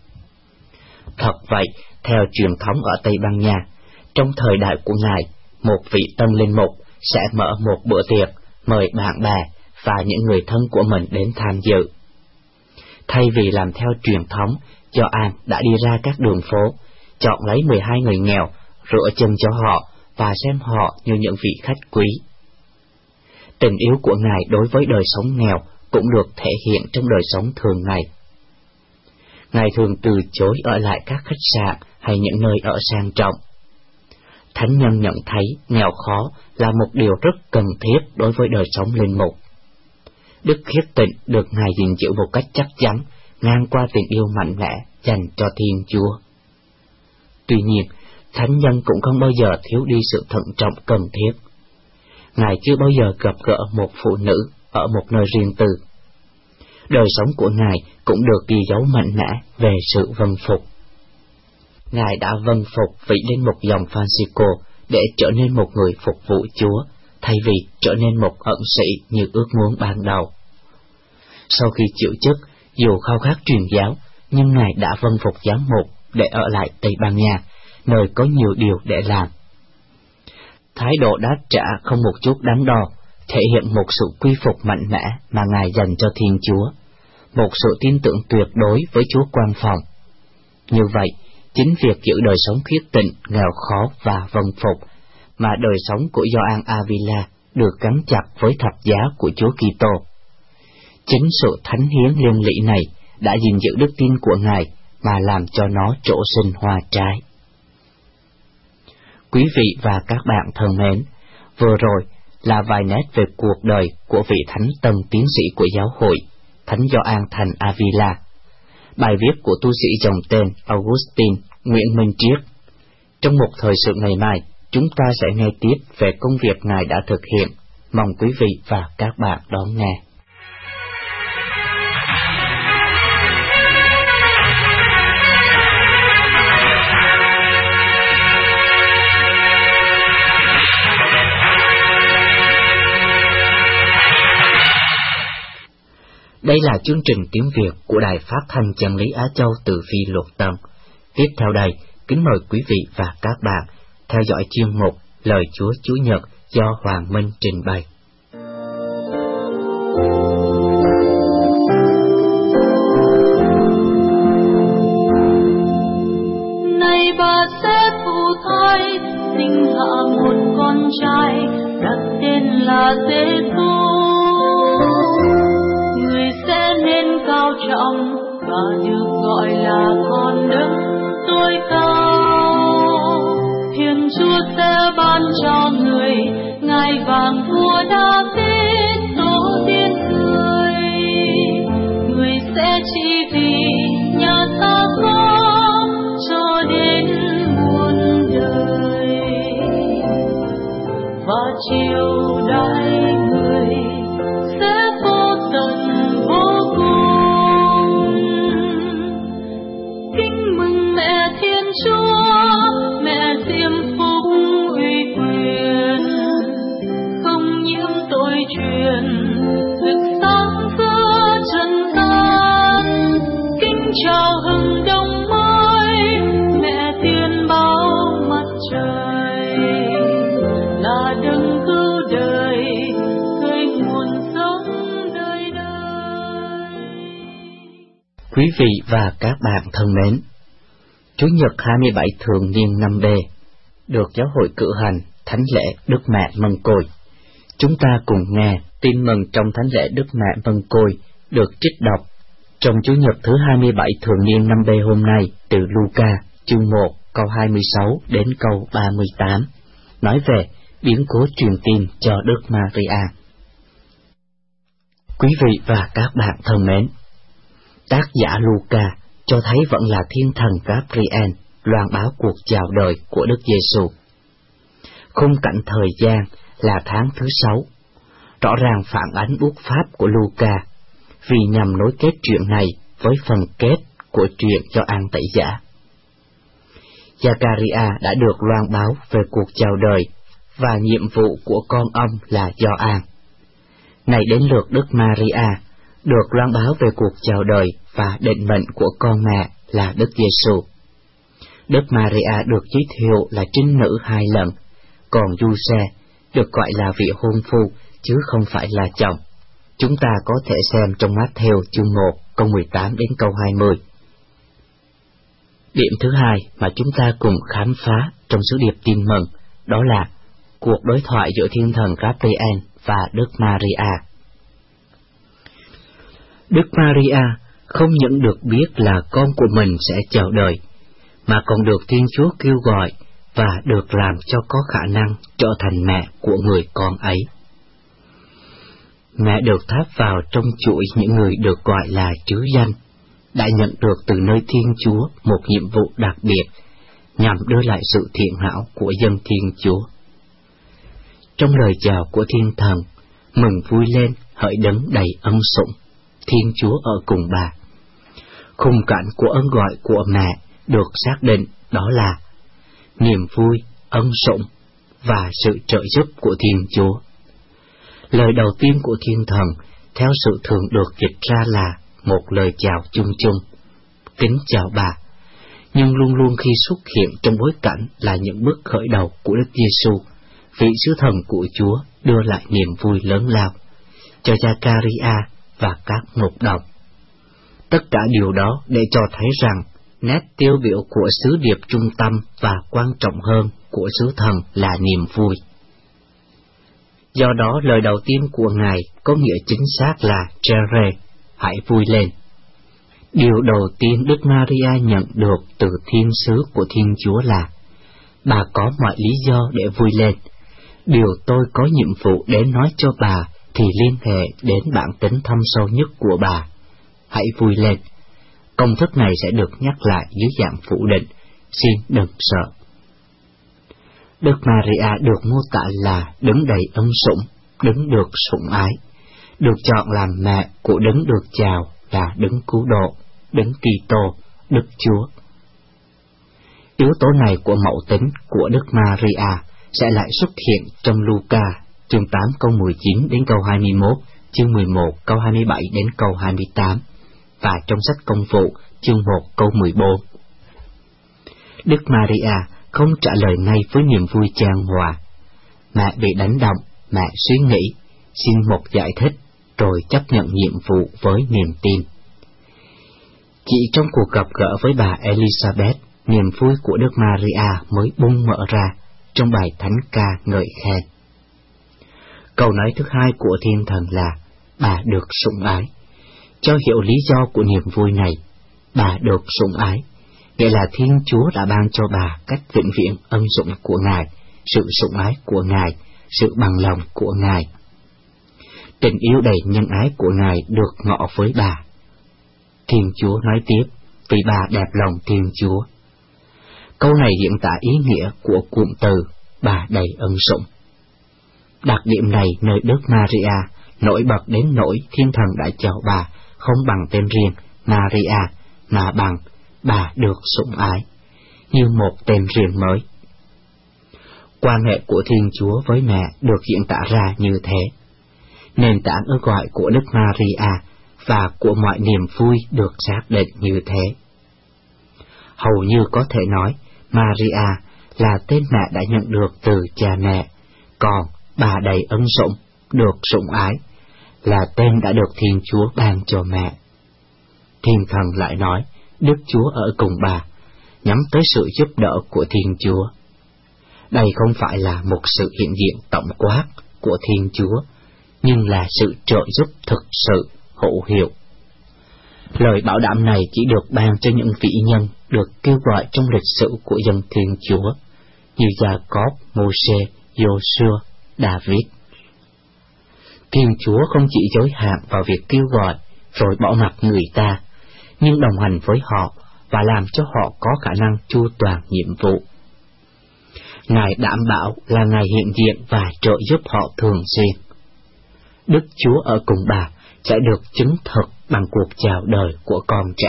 Thật vậy, theo truyền thống ở Tây Ban Nha, trong thời đại của Ngài, một vị tân linh mục sẽ mở một bữa tiệc, mời bạn bè và những người thân của mình đến tham dự. Thay vì làm theo truyền thống, Gioan đã đi ra các đường phố, chọn lấy 12 người nghèo, rửa chân cho họ và xem họ như những vị khách quý. Tình yêu của Ngài đối với đời sống nghèo cũng được thể hiện trong đời sống thường ngày. Ngài thường từ chối ở lại các khách sạn hay những nơi ở sang trọng. Thánh nhân nhận thấy nghèo khó là một điều rất cần thiết đối với đời sống linh mục. Đức khiết tịnh được Ngài gìn giữ một cách chắc chắn, ngang qua tình yêu mạnh mẽ dành cho Thiên Chúa. Tuy nhiên, thánh nhân cũng không bao giờ thiếu đi sự thận trọng cần thiết. Ngài chưa bao giờ gặp gỡ một phụ nữ ở một nơi riêng tư. Đời sống của Ngài cũng được ghi dấu mạnh mẽ về sự vâng phục. Ngài đã vâng phục vị linh mục dòng Francisco để trở nên một người phục vụ Chúa, thay vì trở nên một ẩn sĩ như ước muốn ban đầu. Sau khi chịu chức, dù khao khát truyền giáo, nhưng Ngài đã vâng phục giám mục để ở lại Tây Ban Nha, nơi có nhiều điều để làm. Thái độ đáp trả không một chút đắn đo, thể hiện một sự quy phục mạnh mẽ mà Ngài dành cho Thiên Chúa, một sự tin tưởng tuyệt đối với Chúa Quan Phòng. Như vậy, chính việc giữ đời sống khiết tịnh, nghèo khó và vâng phục, mà đời sống của Gioan Avila được gắn chặt với thập giá của Chúa Kitô. Chính sự thánh hiến liên lỉ này đã gìn giữ đức tin của Ngài mà làm cho nó trổ sinh hoa trái. Quý vị và các bạn thân mến, vừa rồi là vài nét về cuộc đời của vị thánh tân tiến sĩ của giáo hội, Thánh Gioan thành Avila. Bài viết của tu sĩ dòng tên Augustine Nguyễn Minh Triết. Trong một thời sự ngày mai, chúng ta sẽ nghe tiếp về công việc Ngài đã thực hiện. Mong quý vị và các bạn đón nghe. Đây là chương trình tiếng Việt của Đài Phát thanh Chân lý Á Châu từ Phi Luật Tân. Tiếp theo đây, kính mời quý vị và các bạn theo dõi chuyên mục Lời Chúa Chủ nhật do Hoàng Minh trình bày. Này bà sẽ thụ thai, sinh hạ một con trai, đặt tên là Giê-xu. Sẽ nên cao trọng và được gọi là con Đấng tối cao. Thiên Chúa sẽ ban cho người ngai vàng vua David tổ tiên người. Người sẽ trị vì nhà ta có cho đến muôn đời, và triều đại người sẽ vô tận. Kính mừng mẹ Thiên Chúa, mẹ diêm phúc uy quyền, Quý vị và các bạn thân mến, Chủ nhật 27 thường niên năm B được Giáo hội cử hành Thánh lễ Đức Mẹ Mân Côi. Chúng ta cùng nghe tin mừng trong Thánh lễ Đức Mẹ Mân Côi được trích đọc trong Chủ nhật thứ 27 thường niên năm B hôm nay từ Luca chương 1 câu 26 đến câu 38, nói về biến cố truyền tin cho Đức Maria. Quý vị và các bạn thân mến, tác giả Luca cho thấy vẫn là thiên thần Gabriel loan báo cuộc chào đời của Đức Giêsu. Khung cảnh thời gian là tháng thứ 6, rõ ràng phản ánh bút pháp của Luca, vì nhằm nối kết chuyện này với phần kết của chuyện Gioan Tẩy Giả. Zachariah đã được loan báo về cuộc chào đời và nhiệm vụ của con ông là Gioan. Này đến lượt Đức Maria được loan báo về cuộc chào đời và định mệnh của con mẹ là Đức Giêsu. Đức Maria được giới thiệu là trinh nữ 2 lần, còn Giuse được gọi là vị hôn phu chứ không phải là chồng. Chúng ta có thể xem trong Mát-thêu chương 1 câu 18 đến câu 20. Điểm thứ hai mà chúng ta cùng khám phá trong sứ điệp tin mừng đó là cuộc đối thoại giữa thiên thần Gabriel và Đức Maria. Đức Maria không những được biết là con của mình sẽ chào đời, mà còn được Thiên Chúa kêu gọi và được làm cho có khả năng trở thành mẹ của người con ấy. Mẹ được tháp vào trong chuỗi những người được gọi là trứ danh, đã nhận được từ nơi Thiên Chúa một nhiệm vụ đặc biệt nhằm đưa lại sự thiện hảo của dân Thiên Chúa. Trong lời chào của thiên thần, mừng vui lên hỡi đấng đầy ân sủng, Thiên Chúa ở cùng bà. Khung cảnh của ơn gọi của mẹ được xác định đó là niềm vui, ân sủng và sự trợ giúp của Thiên Chúa. Lời đầu tiên của thiên thần theo sự thường được dịch ra là một lời chào chung chung, kính chào bà, nhưng luôn luôn khi xuất hiện trong bối cảnh là những bước khởi đầu của Đức Giêsu, vị sứ thần của Chúa đưa lại niềm vui lớn lao cho Zachariah và các mục đồng. Tất cả điều đó để cho thấy rằng nét tiêu biểu của sứ điệp trung tâm và quan trọng hơn của sứ thần là niềm vui. Do đó lời đầu tiên của Ngài có nghĩa chính xác là Chere, hãy vui lên. Điều đầu tiên Đức Maria nhận được từ thiên sứ của Thiên Chúa là bà có mọi lý do để vui lên. Điều tôi có nhiệm vụ đến nói cho bà thì liên hệ đến bản tính thâm sâu nhất của bà. Hãy vui lên. Công thức này sẽ được nhắc lại dưới dạng phủ định, xin đừng sợ. Đức Maria được mô tả là đấng đầy ân sủng, đấng được sủng ái, được chọn làm mẹ của đấng được chào là đấng cứu độ, đấng Kitô, Đức Chúa. Yếu tố này của mẫu tính của Đức Maria sẽ lại xuất hiện trong Luca chương 8 câu 19 đến câu 21, chương 11 câu 27 đến câu 28 và trong sách Công vụ chương 1 câu 14. Đức Maria không trả lời ngay với niềm vui chan hòa. Mẹ bị đánh động, mẹ suy nghĩ, xin một giải thích, rồi chấp nhận nhiệm vụ với niềm tin. Chỉ trong cuộc gặp gỡ với bà Elizabeth, niềm vui của Đức Maria mới bung mở ra trong bài thánh ca ngợi khen. Câu nói thứ hai của thiên thần là bà được sủng ái. Cho hiểu lý do của niềm vui này, bà được sủng ái, nghĩa là Thiên Chúa đã ban cho bà cách vĩnh viễn ân sủng của Ngài, sự sủng ái của Ngài, sự bằng lòng của Ngài. Tình yêu đầy nhân ái của Ngài được ngỏ với bà. Thiên Chúa nói tiếp, vì bà đẹp lòng Thiên Chúa. Câu này diễn tả ý nghĩa của cụm từ bà đầy ân sủng. Đặc điểm này nơi Đức Maria nổi bật đến nỗi thiên thần đã chào bà không bằng tên riêng Maria, mà bằng bà được sủng ái, như một tên riêng mới. Quan hệ của Thiên Chúa với mẹ được diễn tả ra như thế. Nền tảng ơn gọi của Đức Maria và của mọi niềm vui được xác định như thế. Hầu như có thể nói, Maria là tên mẹ đã nhận được từ cha mẹ, còn bà đầy ân sủng, được sủng ái, là tên đã được Thiên Chúa ban cho mẹ. Thiên Thần lại nói, Đức Chúa ở cùng bà, nhắm tới sự giúp đỡ của Thiên Chúa. Đây không phải là một sự hiện diện tổng quát của Thiên Chúa, nhưng là sự trợ giúp thực sự hữu hiệu. Lời bảo đảm này chỉ được ban cho những vĩ nhân được kêu gọi trong lịch sử của dân Thiên Chúa, như Gia-cốp, Mô-sê, Giô-suơ, Đa-vít. Thiên Chúa không chỉ giới hạn vào việc kêu gọi rồi bỏ mặc người ta, nhưng đồng hành với họ và làm cho họ có khả năng chu toàn nhiệm vụ. Ngài đảm bảo là Ngài hiện diện và trợ giúp họ thường xuyên. Đức Chúa ở cùng bà sẽ được chứng thực bằng cuộc chào đời của con trẻ.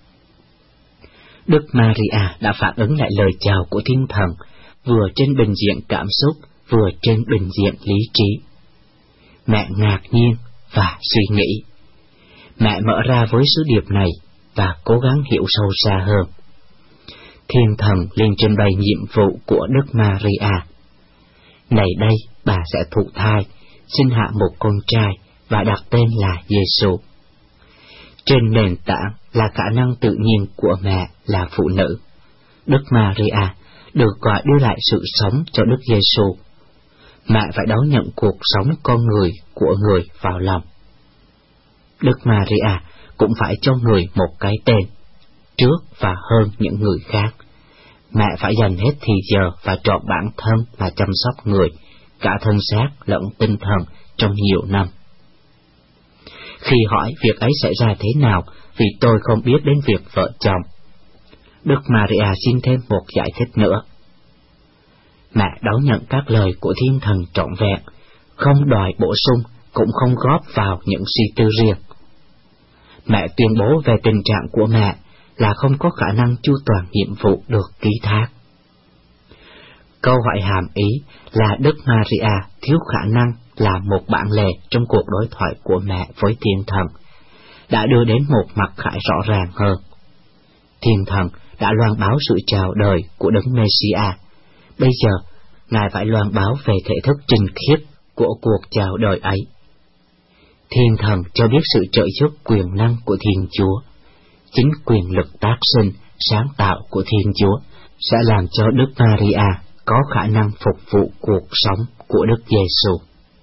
Đức Maria đã phản ứng lại lời chào của Thiên Thần, vừa trên bình diện cảm xúc, vừa trên bình diện lý trí. Mẹ ngạc nhiên và suy nghĩ. Mẹ mở ra với sứ điệp này và cố gắng hiểu sâu xa hơn. Thiên Thần liền trình bày nhiệm vụ của Đức Maria. Này đây, bà sẽ thụ thai, sinh hạ một con trai và đặt tên là Giêsu. Trên nền tảng là khả năng tự nhiên của mẹ là phụ nữ, Đức Maria được gọi đưa lại sự sống cho Đức Giêsu. Mẹ phải đón nhận cuộc sống con người của người vào lòng. Đức Maria cũng phải cho người một cái tên, trước và hơn những người khác. Mẹ phải dành hết thì giờ và trọn bản thân mà chăm sóc người, cả thân xác lẫn tinh thần trong nhiều năm. Khi hỏi việc ấy xảy ra thế nào, vì tôi không biết đến việc vợ chồng, Đức Maria xin thêm một giải thích nữa. Mẹ đón nhận các lời của Thiên Thần trọn vẹn, không đòi bổ sung, cũng không góp vào những suy tư riêng. Mẹ tuyên bố về tình trạng của mẹ là không có khả năng chu toàn nhiệm vụ được ký thác. Câu hỏi hàm ý là Đức Maria thiếu khả năng là một bản lề trong cuộc đối thoại của mẹ với Thiên Thần, đã đưa đến một mặt khải rõ ràng hơn. Thiên Thần đã loan báo sự chào đời của Đấng Messiah. Bây giờ, Ngài phải loan báo về thể thức trinh khiết của cuộc chào đời ấy. Thiên Thần cho biết sự trợ giúp quyền năng của Thiên Chúa. Chính quyền lực tác sinh, sáng tạo của Thiên Chúa sẽ làm cho Đức Maria có khả năng phục vụ cuộc sống của Đức Giêsu.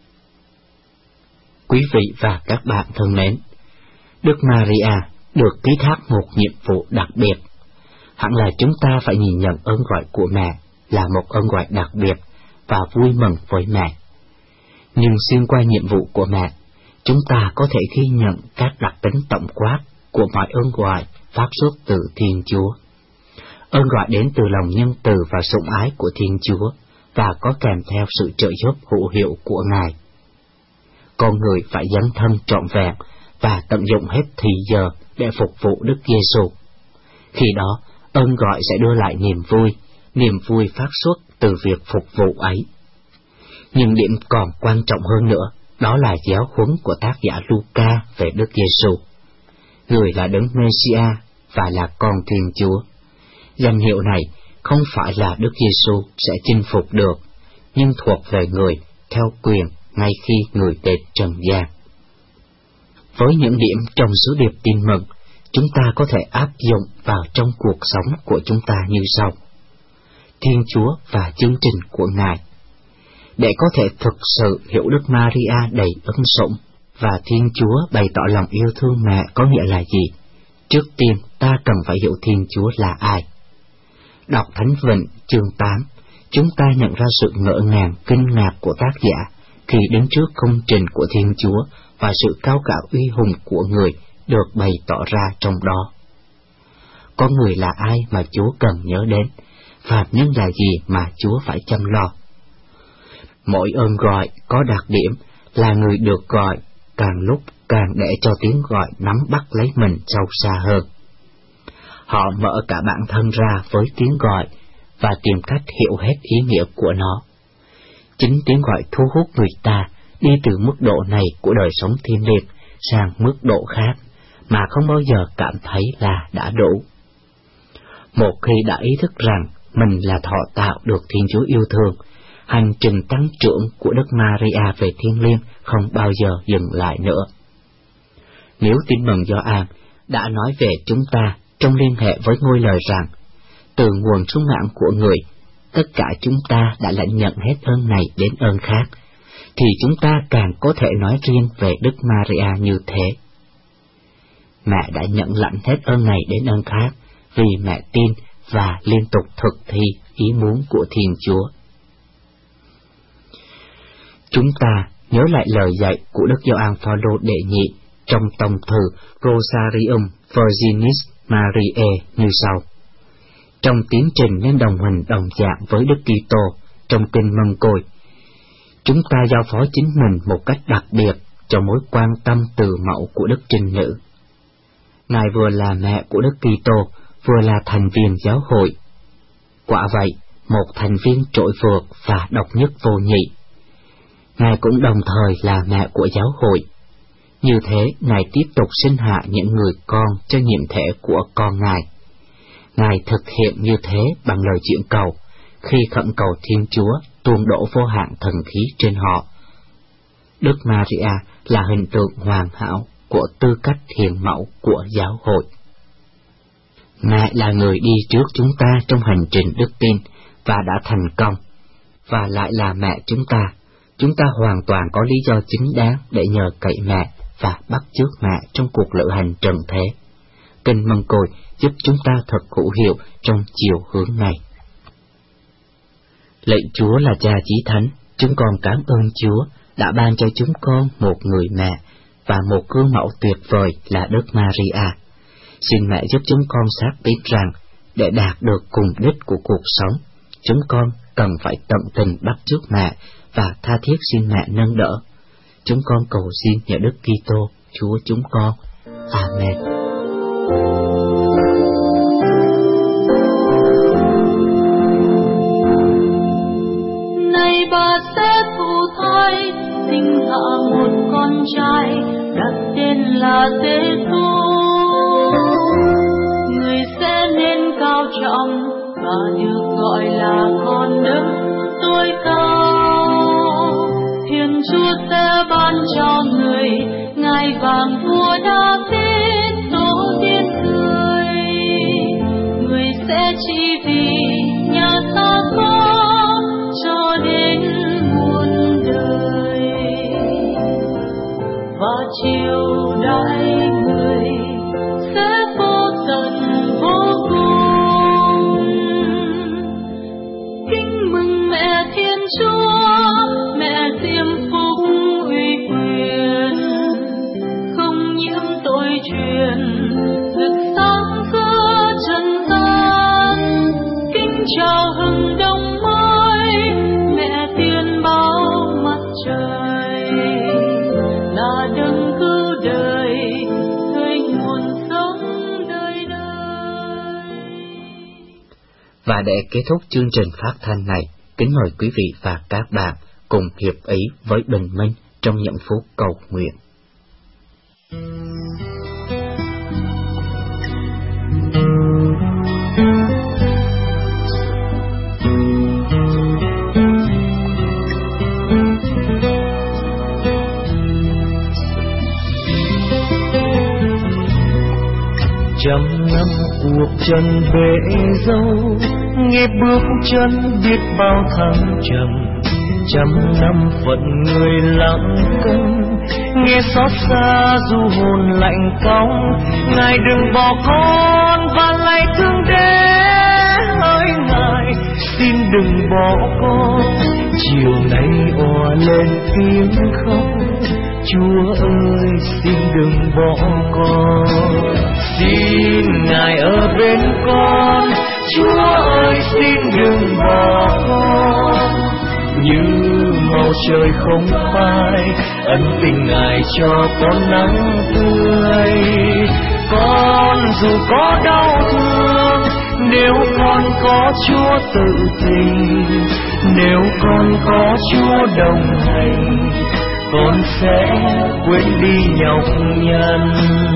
Quý vị và các bạn thân mến, Đức Maria được ký thác một nhiệm vụ đặc biệt. Hẳn là chúng ta phải nhìn nhận ơn gọi của mẹ là một ơn gọi đặc biệt và vui mừng với mẹ. Nhưng xuyên qua nhiệm vụ của mẹ, chúng ta có thể ghi nhận các đặc tính tổng quát của mọi ơn gọi phát xuất từ Thiên Chúa. Ơn gọi đến từ lòng nhân từ và sủng ái của Thiên Chúa và có kèm theo sự trợ giúp hữu hiệu của Ngài. Con người phải dấn thân trọn vẹn và tận dụng hết thì giờ để phục vụ Đức Giêsu. Khi đó, ơn gọi sẽ đưa lại niềm vui phát xuất từ việc phục vụ ấy. Nhưng điểm còn quan trọng hơn nữa, đó là giáo huấn của tác giả Luca về Đức Giêsu. Người là Đấng Messiah và là con Thiên Chúa. Danh hiệu này không phải là Đức Giêsu sẽ chinh phục được, nhưng thuộc về người theo quyền ngay khi người đến trần gian. Với những điểm trong sứ điệp tin mừng, chúng ta có thể áp dụng vào trong cuộc sống của chúng ta như sau. Thiên Chúa và chương trình của Ngài. Để có thể thực sự hiểu Đức Maria đầy ân sủng và Thiên Chúa bày tỏ lòng yêu thương mẹ có nghĩa là gì, trước tiên ta cần phải hiểu Thiên Chúa là ai. Đọc Thánh Vịnh chương 8, chúng ta nhận ra sự ngỡ ngàng, kinh ngạc của tác giả khi đứng trước công trình của Thiên Chúa và sự cao cả uy hùng của người được bày tỏ ra trong đó. Con người là ai mà Chúa cần nhớ đến? Phạm nhân là gì mà Chúa phải chăm lo? Mỗi ơn gọi có đặc điểm là người được gọi càng lúc càng để cho tiếng gọi nắm bắt lấy mình sâu xa hơn. Họ mở cả bản thân ra với tiếng gọi và tìm cách hiểu hết ý nghĩa của nó. Chính tiếng gọi thu hút người ta đi từ mức độ này của đời sống thiên liêng sang mức độ khác mà không bao giờ cảm thấy là đã đủ. Một khi đã ý thức rằng mình là thọ tạo được Thiên Chúa yêu thương, hành trình tăng trưởng của Đức Maria về thiêng liêng không bao giờ dừng lại nữa. Nếu tin mừng Gioan đã nói về chúng ta trong liên hệ với ngôi lời rằng, từ nguồn sung mãn của người, tất cả chúng ta đã lãnh nhận hết ơn này đến ơn khác, thì chúng ta càng có thể nói riêng về Đức Maria như thế. Mẹ đã nhận lãnh hết ơn này đến ơn khác, vì mẹ tin và liên tục thực thi ý muốn của Thiên Chúa. Chúng ta nhớ lại lời dạy của Đức Gioan Phaolô đệ nhị trong tông thư Rosarium Virginis Mariae như sau: trong tiến trình nên đồng hình đồng dạng với Đức Kitô trong kinh Mân Côi, chúng ta giao phó chính mình một cách đặc biệt cho mối quan tâm từ mẫu của Đức Trinh Nữ. Ngài vừa là mẹ của Đức Kitô, vừa là thành viên giáo hội. Quả vậy, một thành viên trội vượt và độc nhất vô nhị. Ngài cũng đồng thời là mẹ của giáo hội. Như thế, Ngài tiếp tục sinh hạ những người con cho nhiệm thể của con Ngài. Ngài thực hiện như thế bằng lời chuyện cầu, khi khẩn cầu Thiên Chúa tuôn đổ vô hạn thần khí trên họ. Đức Maria là hình tượng hoàn hảo của tư cách hiền mẫu của giáo hội. Mẹ là người đi trước chúng ta trong hành trình đức tin và đã thành công, và lại là mẹ chúng ta hoàn toàn có lý do chính đáng để nhờ cậy mẹ và bắt chước mẹ trong cuộc lữ hành trần thế. Kinh Mân Côi giúp chúng ta thật hữu hiệu trong chiều hướng này. Lạy Chúa là Cha Chí Thánh, chúng con cảm ơn Chúa đã ban cho chúng con một người mẹ và một gương mẫu tuyệt vời là Đức Maria. Xin mẹ giúp chúng con xác tín rằng, để đạt được cùng đích của cuộc sống, chúng con cần phải tận tình bắt chước mẹ và tha thiết xin mẹ nâng đỡ. Chúng con cầu xin nhờ Đức Kitô Chúa chúng con. Amen. Này bà sẽ thụ thai, sinh hạ một con trai, đặt tên là Giêsu. Người sẽ nên cao trọng và được gọi là con Đức tối cao. Thiên Chúa sẽ ban cho người ngai vàng vua David tổ tiên người. Người sẽ trị vì nhà ta có cho đến muôn đời, và triều đại người sẽ vô tận vô cùng. Kính mừng mẹ Thiên Chúa, mẹ diêm phúc uy quyền, không nhiễm tội truyền, rực sáng giữa trần gian. Kính chào hừng đông mới, mẹ tiên bao mặt trời, là đấng cứu đời, người nguồn sống đời đời. Và để kết thúc chương trình phát thanh này, kính mời quý vị và các bạn cùng hiệp ý với Bình Minh trong những phút cầu nguyện. Trăm năm cuộc trần bể dâu, nghe bước chân biết bao thăng trầm. Trăm năm phận người lặng câm, nghe xót xa dù hồn lạnh cóng. Ngài đừng bỏ con và lạy thương đế hỡi Ngài, xin đừng bỏ con. Chiều nay òa lên tiếng khóc, Chúa ơi xin đừng bỏ con. Xin Ngài ở bên con, Chúa ơi xin đừng bỏ con. Như màu trời không phai, ân tình Ngài cho con nắng tươi. Con dù có đau thương, nếu con có Chúa tự tình, nếu con có Chúa đồng hành, con sẽ quên đi nhọc nhằn.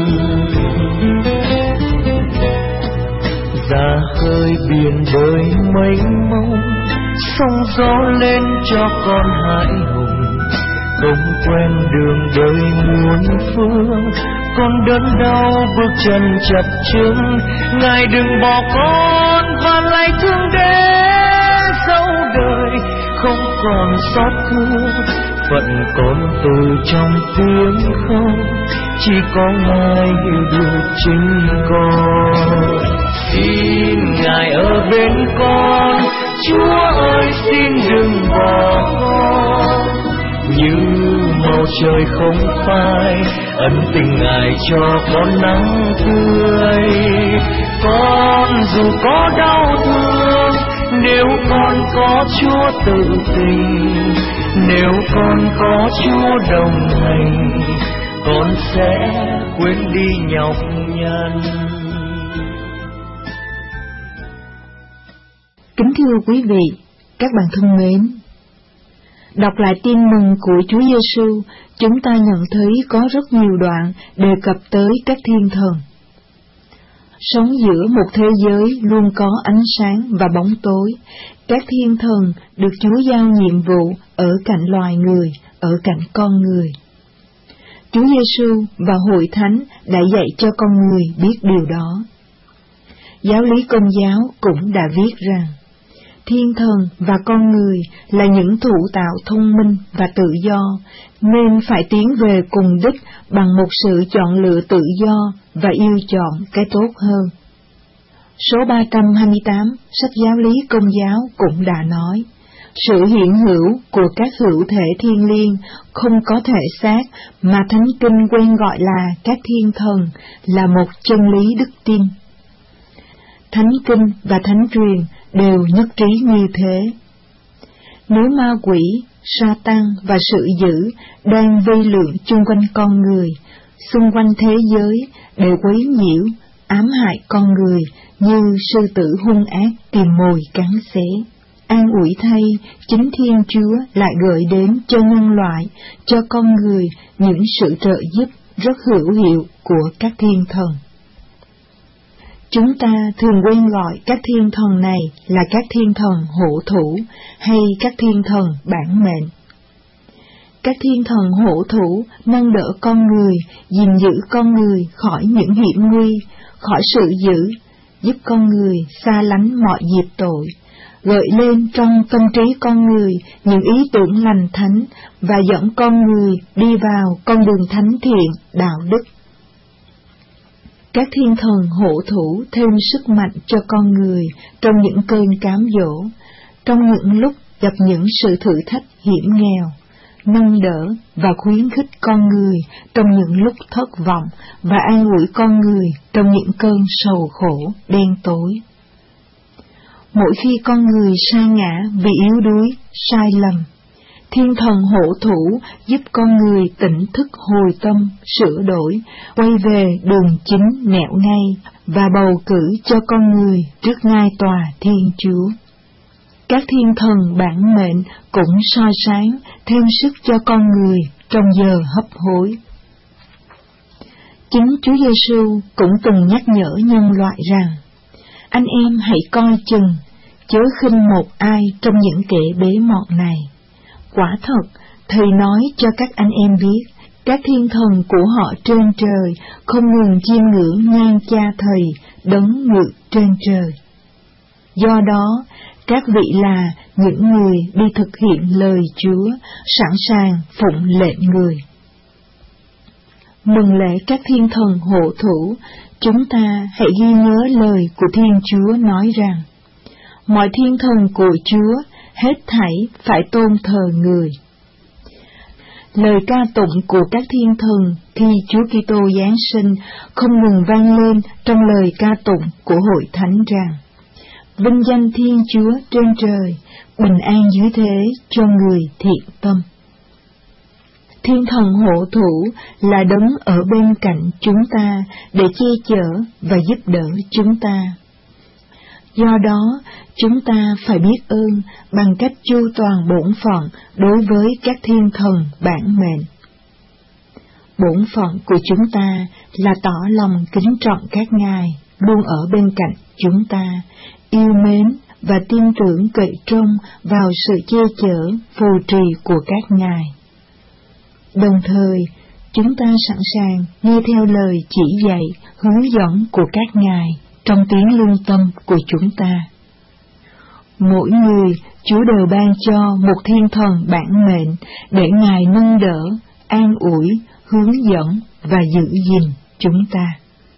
Ra khơi biển bơi mênh mông, sóng gió lên cho con hãi hùng. Không quen đường đời muôn phương, con đớn đau bước chân chập chững. Ngài đừng bỏ con và lại thương đến dấu đời, không còn xót thương phận con tôi trong tiếng khóc, chỉ có Ngài hiểu được chính con. Xin Ngài ở bên con, Chúa ơi xin đừng bỏ con. Như màu trời không phai, ân tình Ngài cho con nắng tươi. Con dù có đau thương, nếu con có Chúa tự tình, nếu con có Chúa đồng hành, con sẽ quên đi nhọc nhằn. Kính thưa quý vị, các bạn thân mến, đọc lại tin mừng của Chúa Giêsu, chúng ta nhận thấy có rất nhiều đoạn đề cập tới các thiên thần. Sống giữa một thế giới luôn có ánh sáng và bóng tối, các thiên thần được Chúa giao nhiệm vụ ở cạnh loài người, ở cạnh con người. Chúa Giêsu và Hội Thánh đã dạy cho con người biết điều đó. Giáo lý Công giáo cũng đã viết rằng, thiên thần và con người là những thụ tạo thông minh và tự do, nên phải tiến về cùng đích bằng một sự chọn lựa tự do và yêu chọn cái tốt hơn. Số 328, sách Giáo lý Công giáo cũng đã nói, sự hiện hữu của các hữu thể thiên liêng không có thể xác mà Thánh Kinh quen gọi là các thiên thần là một chân lý đức tin. Thánh Kinh và Thánh Truyền đều nhất trí như thế. Nếu ma quỷ, Sa-tan và sự dữ đang vây lượn chung quanh con người, xung quanh thế giới để quấy nhiễu, ám hại con người như sư tử hung ác tìm mồi cắn xé, an ủi thay, chính Thiên Chúa lại gửi đến cho nhân loại, cho con người những sự trợ giúp rất hữu hiệu của các thiên thần. Chúng ta thường quen gọi các thiên thần này là các thiên thần hộ thủ hay các thiên thần bản mệnh. Các thiên thần hộ thủ nâng đỡ con người, gìn giữ con người khỏi những hiểm nguy, khỏi sự dữ, giúp con người xa lánh mọi nghiệp tội, gợi lên trong tâm trí con người những ý tưởng lành thánh và dẫn con người đi vào con đường thánh thiện, đạo đức. Các thiên thần hộ thủ thêm sức mạnh cho con người trong những cơn cám dỗ, trong những lúc gặp những sự thử thách hiểm nghèo, nâng đỡ và khuyến khích con người trong những lúc thất vọng và an ủi con người trong những cơn sầu khổ, đen tối. Mỗi khi con người sa ngã vì yếu đuối, sai lầm, thiên thần hộ thủ giúp con người tỉnh thức hồi tâm, sửa đổi, quay về đường chính nẻo ngay và bầu cử cho con người trước ngai tòa Thiên Chúa. Các thiên thần bản mệnh cũng soi sáng, thêm sức cho con người trong giờ hấp hối. Chính Chúa Giêsu cũng từng nhắc nhở nhân loại rằng, anh em hãy coi chừng, chớ khinh một ai trong những kẻ bế mọn này. Quả thật, Thầy nói cho các anh em biết, các thiên thần của họ trên trời không ngừng chiêm ngưỡng ngang Cha Thầy đấng ngự trên trời. Do đó, các vị là những người đi thực hiện lời Chúa, sẵn sàng phụng lệnh người. Mừng lễ các thiên thần hộ thủ, chúng ta hãy ghi nhớ lời của Thiên Chúa nói rằng, mọi thiên thần của Chúa hết thảy phải tôn thờ người. Lời ca tụng của các thiên thần khi Chúa Kitô Giáng sinh không ngừng vang lên trong lời ca tụng của Hội Thánh rằng, vinh danh Thiên Chúa trên trời, bình an dưới thế cho người thiện tâm. Thiên thần hộ thủ là đấng ở bên cạnh chúng ta để che chở và giúp đỡ chúng ta. Do đó, chúng ta phải biết ơn bằng cách chu toàn bổn phận đối với các thiên thần bản mệnh. Bổn phận của chúng ta là tỏ lòng kính trọng các ngài luôn ở bên cạnh chúng ta, yêu mến và tin tưởng cậy trông vào sự che chở, phù trì của các ngài. Đồng thời, chúng ta sẵn sàng nghe theo lời chỉ dạy, hướng dẫn của các ngài trong tiếng lương tâm của chúng ta. Mỗi người, Chúa đều ban cho một thiên thần bản mệnh để Ngài nâng đỡ, an ủi, hướng dẫn và giữ gìn chúng ta.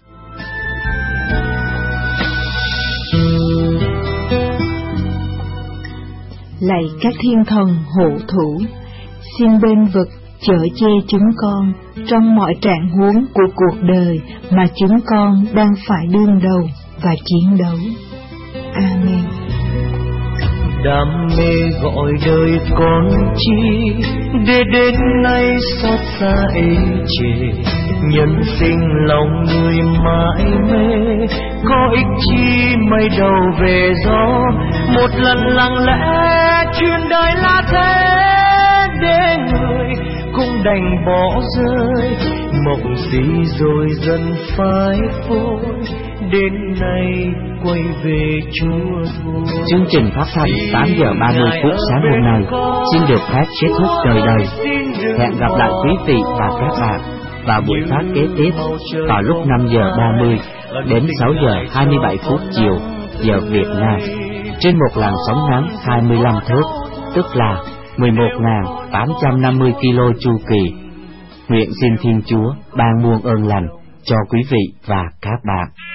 Lạy các thiên thần hộ thủ, xin bên vực chở che chúng con trong mọi trạng huống của cuộc đời mà chúng con đang phải đương đầu và chiến đấu. Amen. Đam mê gọi đời con chi để đến nay xót xa ê chề, nhân sinh lòng người mãi mê, có ích chi mây đầu về gió, một lần lặng lẽ chuyện đời là thế, để người cũng đành bỏ rơi, mộng gì rồi dần phai phôi, đến nay quay về Chúa thôi. Chương trình phát thanh 8 giờ 30 phút sáng hôm nay xin được phép kết thúc đời đây. Hẹn gặp lại quý vị và các bạn vào buổi phát kế tiếp vào lúc 5 giờ 30 đến 6 giờ 27 phút chiều giờ Việt Nam trên một làn sóng ngắn 25 thước, tức là 11.850 km chu kỳ. Nguyện xin Thiên Chúa ban muôn ơn lành cho quý vị và các bạn.